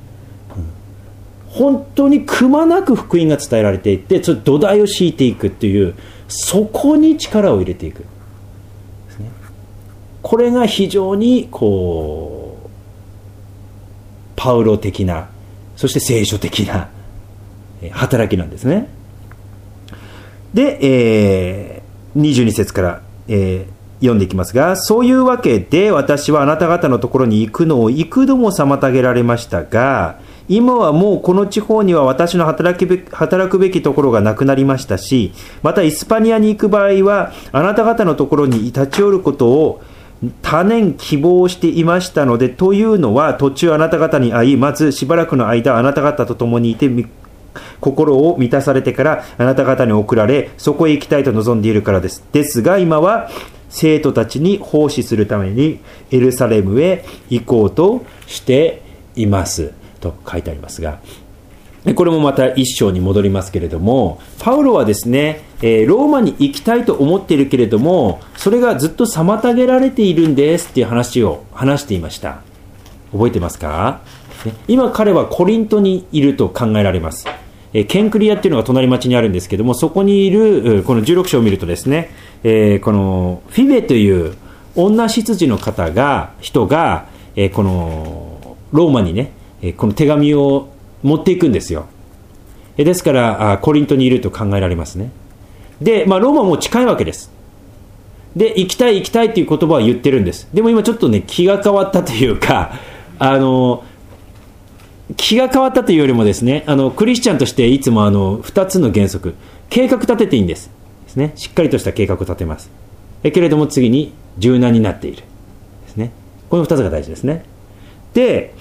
本当にくまなく福音が伝えられていって、その土台を敷いていくっていう、そこに力を入れていくですね。これが非常にこうパウロ的な、そして聖書的な働きなんですね。で、えー、にじゅうに節から、えー、読んでいきますが、そういうわけで私はあなた方のところに行くのを幾度も妨げられましたが、今はもうこの地方には私の働きべき、働くべきところがなくなりましたし、またイスパニアに行く場合はあなた方のところに立ち寄ることを多年希望していましたので、というのは途中あなた方に会い、まずしばらくの間あなた方と共にいて心を満たされてからあなた方に送られ、そこへ行きたいと望んでいるからです。ですが今は生徒たちに奉仕するためにエルサレムへ行こうとしていますと書いてありますが、これもまた一章に戻りますけれども、パウロはですね、えー、ローマに行きたいと思っているけれども、それがずっと妨げられているんですっていう話を話していました。覚えてますか？ね、今彼はコリントにいると考えられます。えー、ケンクリアっていうのが隣町にあるんですけども、そこにいるこのじゅうろく章を見るとですね、えー、このフィベという女執事の方が人が、えー、このローマにね、この手紙を持っていくんですよ。ですからコリントにいると考えられますね。で、まあ、ローマも近いわけです。で、行きたい行きたいという言葉は言ってるんです。でも今ちょっとね、気が変わったというか、あの気が変わったというよりもですね、あのクリスチャンとしていつもあのふたつの原則、計画立てていいんですですね。しっかりとした計画を立てます。 えけれども次に柔軟になっているですね。このふたつが大事ですね。で、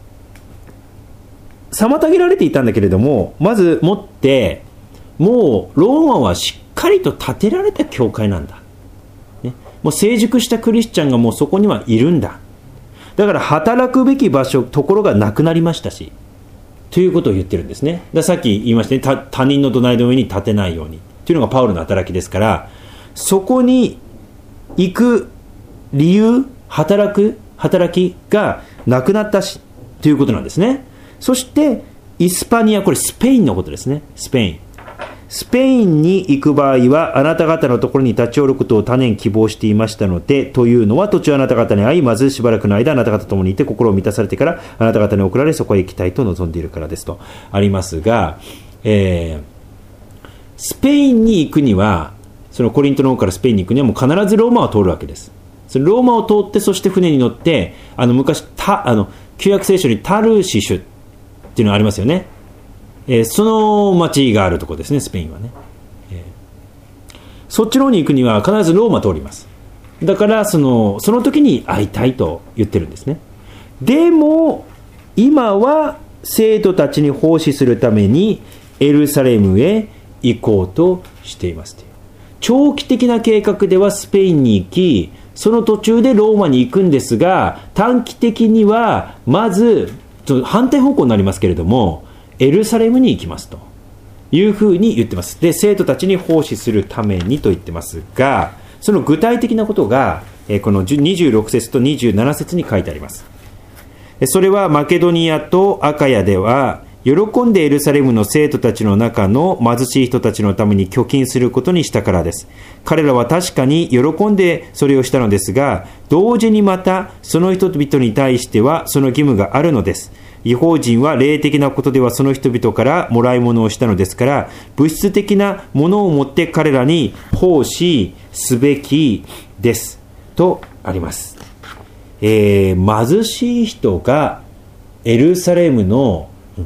妨げられていたんだけれども、まずもってもうローマはしっかりと建てられた教会なんだ、ね、もう成熟したクリスチャンがもうそこにはいるんだ。だから働くべき場所ところがなくなりましたし、ということを言ってるんですね。ださっき言いましたね、他、他人の土台の上に立てないようにというのがパウロの働きですから、そこに行く理由、働く働きがなくなったしということなんですね。そしてイスパニア、これスペインのことですね。スペインスペインに行く場合はあなた方のところに立ち寄ることを多年希望していましたので、というのは途中あなた方に会い、まずしばらくの間あなた方と共にいて心を満たされてからあなた方に送られそこへ行きたいと望んでいるからですとありますが、えー、スペインに行くには、そのコリントの方からスペインに行くにはもう必ずローマを通るわけです。そのローマを通って、そして船に乗って、あの昔たあの旧約聖書にタルシシュっていうのがありますよね。えー、その町があるところですね、スペインはね、えー、そっちの方に行くには必ずローマ通ります。だからそのその時に会いたいと言ってるんですね。でも今は生徒たちに奉仕するためにエルサレムへ行こうとしていますという長期的な計画ではスペインに行き、その途中でローマに行くんですが、短期的にはまずちょっと反対方向になりますけれどもエルサレムに行きますというふうに言ってます。で、生徒たちに奉仕するためにと言ってますが、その具体的なことがこのにじゅうろく節とにじゅうなな節に書いてあります。それはマケドニアとアカヤでは喜んでエルサレムの生徒たちの中の貧しい人たちのために貯金することにしたからです。彼らは確かに喜んでそれをしたのですが、同時にまたその人々に対してはその義務があるのです。異邦人は霊的なことではその人々からもらい物をしたのですから、物質的なものを持って彼らに奉仕すべきですとあります。えー、貧しい人がエルサレムの、うん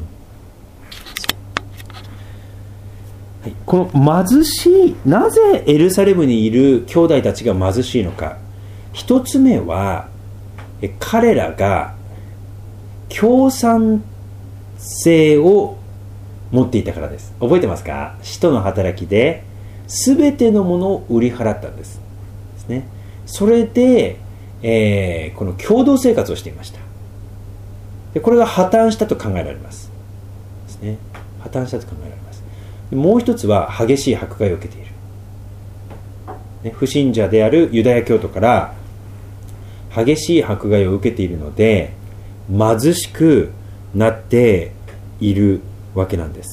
はい、この貧しい、なぜエルサレムにいる兄弟たちが貧しいのか。一つ目はえ彼らが共産性を持っていたからです。覚えてますか？使徒の働きで全てのものを売り払ったんですですね。それで、えー、この共同生活をしていました。でこれが破綻したと考えられますですね。破綻したと考えられます。もう一つは激しい迫害を受けている、ね、不信者であるユダヤ教徒から激しい迫害を受けているので貧しくなっているわけなんです。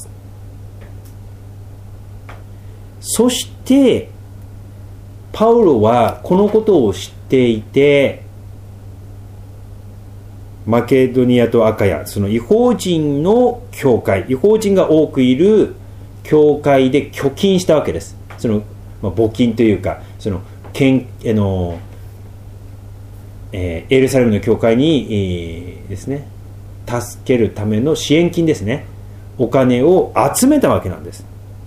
そしてパウロはこのことを知っていて、マケドニアとアカヤ、その異邦人の教会、異邦人が多くいる教会で貯金したわけです。その、まあ、募金というか、その献あのえー、エルサレムの教会に、えー、ですね、助けるための支援金ですね、お金を集めたわけなんです。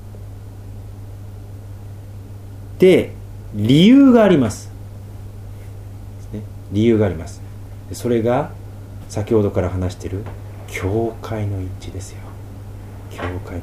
で、理由があります。ですね、理由があります。それが先ほどから話している教会の一致ですよ。教会の一致です。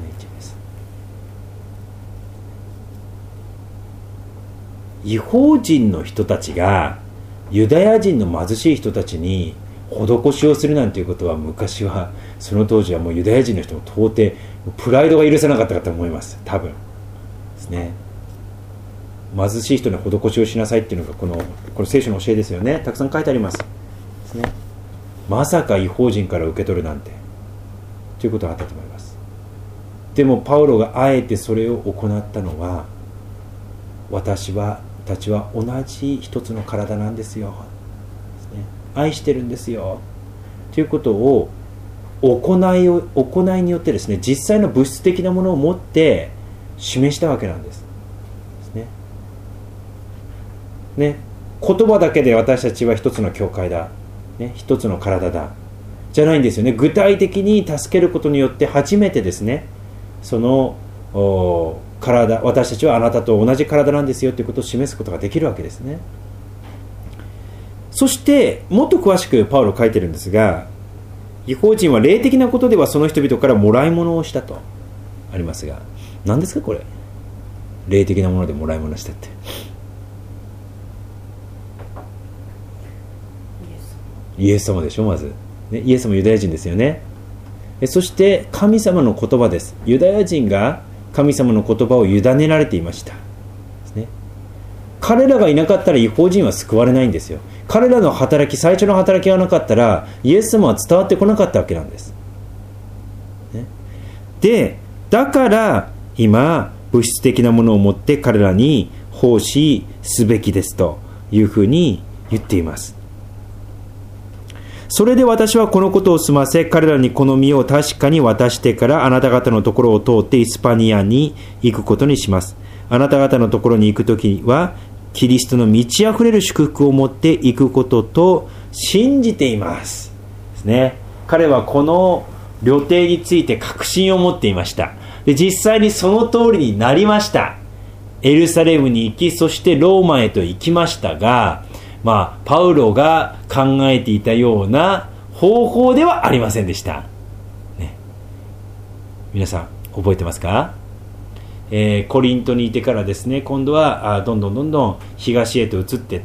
異邦人の人たちがユダヤ人の貧しい人たちに施しをするなんていうことは、昔はその当時はもうユダヤ人の人も到底プライドが許さなかったかと思います。多分ですね。貧しい人に施しをしなさいっていうのがこの、この聖書の教えですよね。たくさん書いてありますですね。まさか異邦人から受け取るなんてということがあったと思います。でもパウロがあえてそれを行ったのは、私はたちは同じ一つの体なんですよ、ですね、愛してるんですよということを行いを行いによってですね、実際の物質的なものを持って示したわけなんです。ですね。ね、言葉だけで私たちは一つの教会だ、ね、一つの体だじゃないんですよね。具体的に助けることによって初めてですね、その体、私たちはあなたと同じ体なんですよということを示すことができるわけですね。そしてもっと詳しくパウロ書いてるんですが、異邦人は霊的なことではその人々からもらい物をしたとありますが、何ですかこれ、霊的なものでもらい物したって。イエス様でしょ、まず、ね、イエス様ユダヤ人ですよね。そして神様の言葉です。ユダヤ人が神様の言葉を委ねられていましたですね。彼らがいなかったら異邦人は救われないんですよ。彼らの働き、最初の働きがなかったらイエス様は伝わってこなかったわけなんです、ね、で、だから今物質的なものを持って彼らに奉仕すべきですというふうに言っています。それで私はこのことを済ませ、彼らにこの身を確かに渡してからあなた方のところを通ってイスパニアに行くことにします。あなた方のところに行くときはキリストの満ち溢れる祝福を持って行くことと信じていますですね。彼はこの旅程について確信を持っていました。で、実際にその通りになりました。エルサレムに行き、そしてローマへと行きましたが、まあ、パウロが考えていたような方法ではありませんでした、ね、皆さん覚えてますか？えー、コリントにいてからですね、今度はあどんどんどんどん東へと移っていって、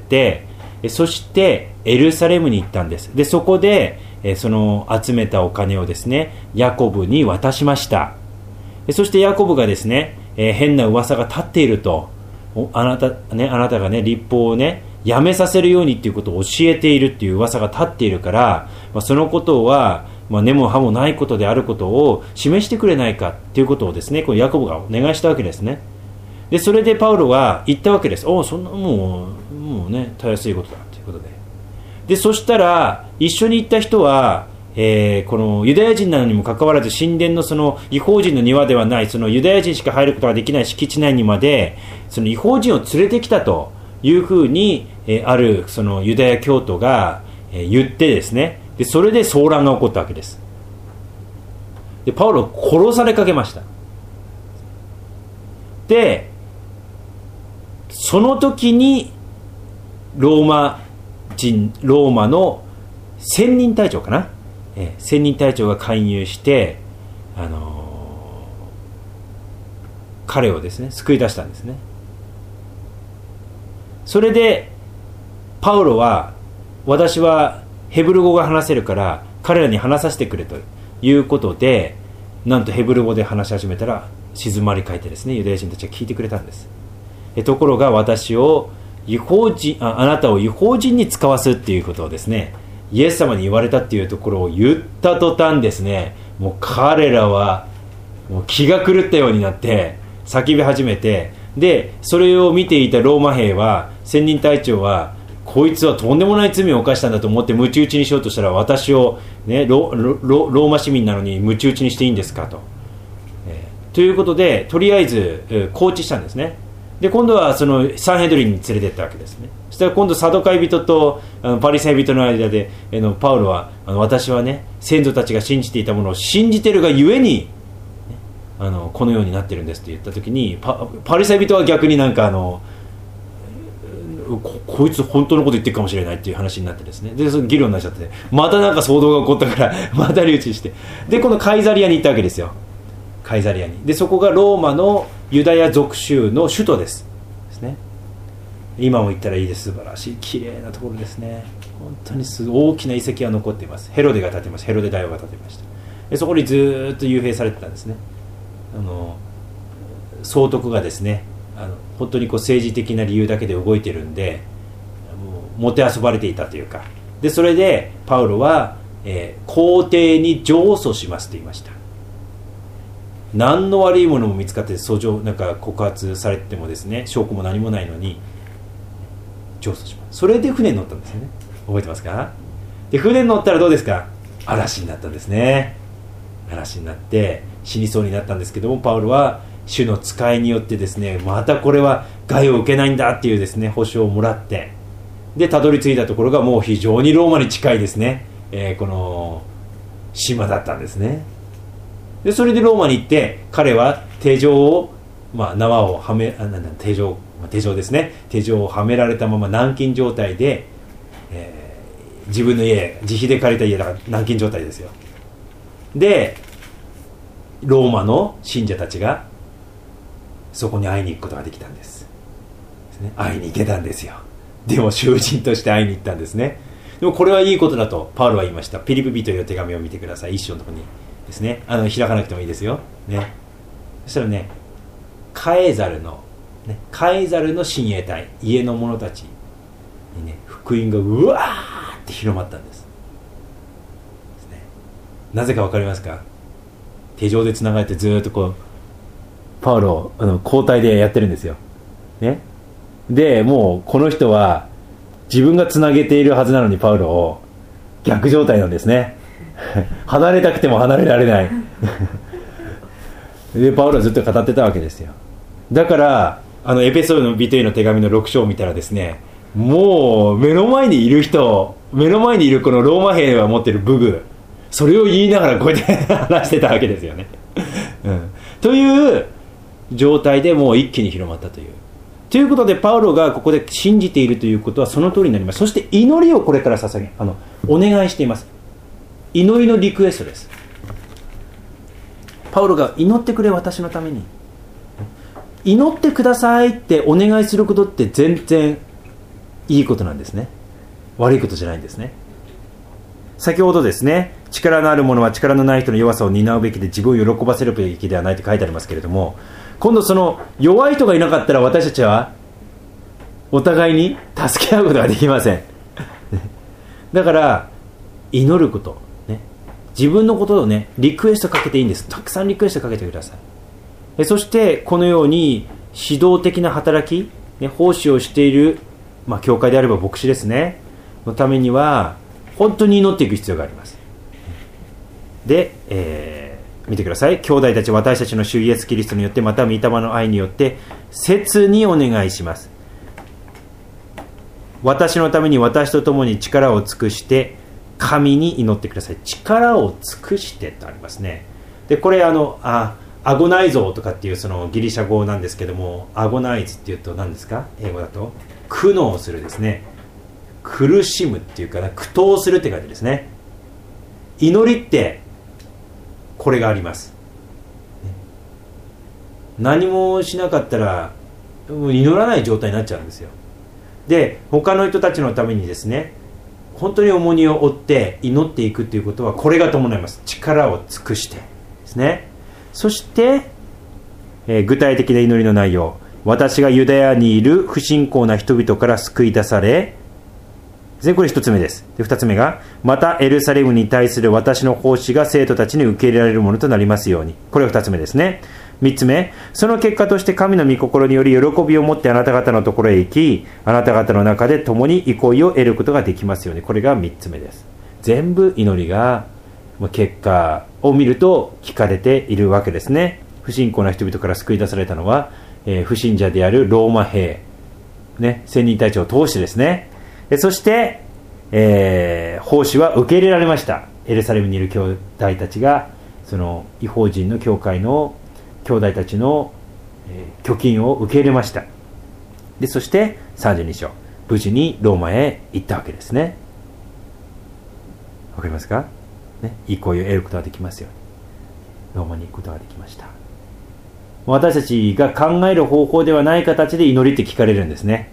そしてエルサレムに行ったんです。で、そこで、えー、その集めたお金をですね、ヤコブに渡しました。そしてヤコブがですね、えー、変な噂が立っていると、あなたね、あなたがね、律法をねやめさせるようにっていうことを教えているっていう噂が立っているから、まあ、そのことは、まあ、根も葉もないことであることを示してくれないかっていうことをですね、このヤコブがお願いしたわけですね。で、それでパウロは言ったわけです。おお、そんなもうもうね、たやすいことだということで。で、そしたら一緒に行った人は、えー、このユダヤ人なのにもかかわらず神殿のその異邦人の庭ではない、そのユダヤ人しか入ることができない敷地内にまでその異邦人を連れてきたというふうに、えー、あるそのユダヤ教徒が、えー、言ってですね、でそれで騒乱が起こったわけです。でパウロ殺されかけました。でその時にローマ人ローマの千人隊長かな、えー、千人隊長が介入して、あのー、彼をですね救い出したんですね。それでパウロは、私はヘブル語が話せるから彼らに話させてくれということで、なんとヘブル語で話し始めたら静まり返ってですね、ユダヤ人たちは聞いてくれたんです。えところが私を異邦人 あ, あなたを異邦人に使わすっていうことをですね、イエス様に言われたっていうところを言った途端ですね、もう彼らはもう気が狂ったようになって叫び始めて、でそれを見ていたローマ兵は、千人隊長はこいつはとんでもない罪を犯したんだと思って鞭打ちにしようとしたら、私を、ね、ロ, ロ, ロ, ローマ市民なのに鞭打ちにしていいんですかと、えー、ということでとりあえず、えー、拘置したんですね。で今度はそのサンヘドリンに連れてったわけですね。そしたら今度サドカイ人とあのパリサイ人の間で、えー、のパウロはあの私はね、先祖たちが信じていたものを信じてるがゆえに、ね、あのこのようになってるんですって言った時に、 パ, パリサイ人は逆になんかあのこ, こいつ本当のこと言ってるかもしれないっていう話になってですね、でその議論になっちゃって、またなんか騒動が起こったからまた留置して、でこのカイザリアに行ったわけですよ。カイザリアに。でそこがローマのユダヤ属州の首都ですですね。今も行ったらいいです。素晴らしい綺麗なところですね。本当にす大きな遺跡が残っています。ヘロデが建てました。ヘロデ大王が建てました。でそこにずっと幽閉されてたんですね。あの総督がですね、あの本当にこう政治的な理由だけで動いてるんで、もうもてあそばれていたというか、でそれでパウロは、えー、皇帝に上訴しますと言いました。何の悪いものも見つかって訴状なんか告発されてもですね、証拠も何もないのに上訴します。それで船に乗ったんですよね。覚えてますか？で船に乗ったらどうですか？嵐になったんですね。嵐になって死にそうになったんですけども、パウロは主の使いによってですね、またこれは害を受けないんだっていうですね保証をもらって、でたどり着いたところがもう非常にローマに近いですね、えー、この島だったんですね。でそれでローマに行って、彼は手錠をまあ、縄をはめあなんだ手錠、まあ、手錠ですね、手錠をはめられたまま軟禁状態で、えー、自分の家、自費で借りた家だから軟禁状態ですよ。でローマの信者たちがそこに会いに行くことができたんです。ですね、会いに行けたんですよ。でも囚人として会いに行ったんですね。でもこれはいいことだとパウロは言いました。ピリピ人への手紙を見てください。一章のところにですね、あの開かなくてもいいですよ、ね、そしたらね、カエザルの、ね、カエザルの親衛隊、家の者たちにね、福音がうわーって広まったんです。ですね、なぜか分かりますか？手錠でつながれてずっとこうパウロあの交代でやってるんですよ、ね、でもうこの人は自分がつなげているはずなのにパウロを逆状態なんですね離れたくても離れられないでパウロはずっと語ってたわけですよ。だからあのエペソの人への手紙のろく章を見たらですね、もう目の前にいる人、目の前にいるこのローマ兵が持ってる武具、それを言いながらこうやって話してたわけですよね、うん、という状態でもう一気に広まったという。ということでパウロがここで信じているということはその通りになります。そして祈りをこれから捧げあのお願いしています。祈りのリクエストです。パウロが祈ってくれ、私のために祈ってくださいってお願いすることって全然いいことなんですね。悪いことじゃないんですね。先ほどですね、力のある者は力のない人の弱さを担うべきで自分を喜ばせるべきではないと書いてありますけれども、今度その弱い人がいなかったら私たちはお互いに助け合うことができませんだから祈ること、ね、自分のことをねリクエストかけていいんです。たくさんリクエストかけてください。えそしてこのように指導的な働き、ね、奉仕をしている、まあ、教会であれば牧師ですねのためには本当に祈っていく必要があります。で、えー見てください。兄弟たち、私たちの主イエスキリストによってまた御霊の愛によって切にお願いします。私のために私と共に力を尽くして神に祈ってください。力を尽くしてとありますね。でこれあのあアゴナイゾーとかっていうそのギリシャ語なんですけども、アゴナイズっていうと何ですか？英語だと苦悩するですね。苦しむっていうかな、苦闘するって感じですね。祈りってこれがあります。何もしなかったら祈らない状態になっちゃうんですよ。で他の人たちのためにですね、本当に重荷を負って祈っていくということはこれが伴います。力を尽くしてですね。そして、えー、具体的な祈りの内容、私がユダヤにいる不信仰な人々から救い出され、これ一つ目です。で二つ目が、またエルサレムに対する私の奉仕が生徒たちに受け入れられるものとなりますように。これが二つ目ですね。三つ目、その結果として神の御心により喜びを持ってあなた方のところへ行き、あなた方の中で共に憩いを得ることができますように。これが三つ目です。全部祈りが結果を見ると聞かれているわけですね。不信仰な人々から救い出されたのは、えー、不信者であるローマ兵、ね、千人隊長を通してですね。そして、えー、奉仕は受け入れられました。エルサレムにいる兄弟たちがその異邦人の教会の兄弟たちの、えー、拠金を受け入れました。でそしてさんじゅうに章、無事にローマへ行ったわけですね。わかりますか、ね、憩いを得ることができますようにローマに行くことができました。私たちが考える方法ではない形で祈りって聞かれるんですね。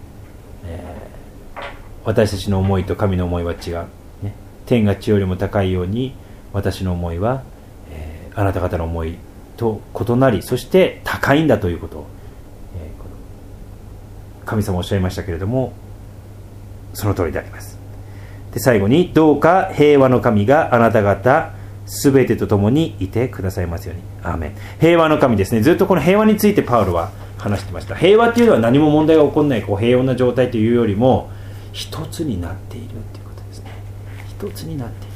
私たちの思いと神の思いは違う、ね、天が地よりも高いように私の思いは、えー、あなた方の思いと異なり、そして高いんだということを、えー、この神様おっしゃいましたけれども、その通りであります。で最後に、どうか平和の神があなた方すべてと共にいてくださいますように。アーメン。平和の神ですね。ずっとこの平和についてパウロは話してました。平和というのは何も問題が起こらないこう平穏な状態というよりも、一つになっているということですね。一つになっている、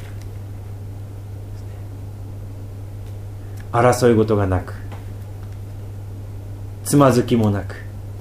争い事がなく、つまずきもなく、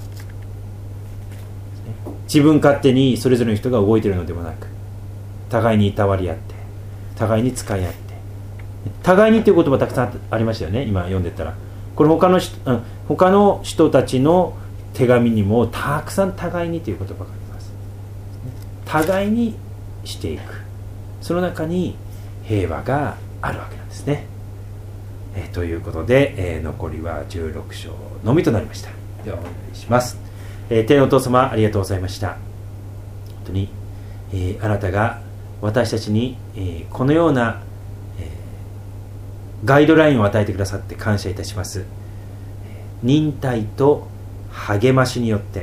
自分勝手にそれぞれの人が動いているのでもなく、互いにいたわり合って、互いに使い合って、互いにという言葉たくさんありましたよね。今読んでったら、 これ他の人、うん、他の人たちの手紙にもたくさん互いにという言葉があります。互いにしていく、その中に平和があるわけなんですね。えー、ということで、えー、残りはじゅうろく章のみとなりました。ではお願いします。えー、天のお父様、ありがとうございました。本当に、えー、あなたが私たちに、えー、このような、えー、ガイドラインを与えてくださって感謝いたします。忍耐と励ましによって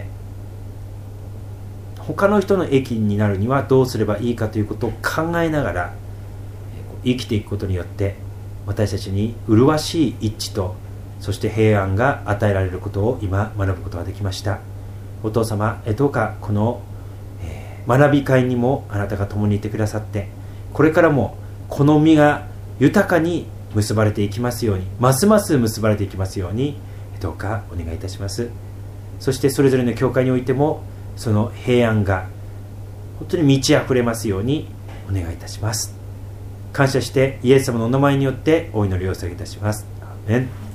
他の人の益になるにはどうすればいいかということを考えながら生きていくことによって、私たちに麗しい一致とそして平安が与えられることを今学ぶことができました。お父様、どうかこの、えー、学び会にもあなたが共にいてくださって、これからもこの実が豊かに結ばれていきますように、ますます結ばれていきますように、どうかお願いいたします。そしてそれぞれの教会においてもその平安が本当に満ち溢れますようにお願いいたします。感謝してイエス様のお名前によってお祈りを捧げいたします。アーメン。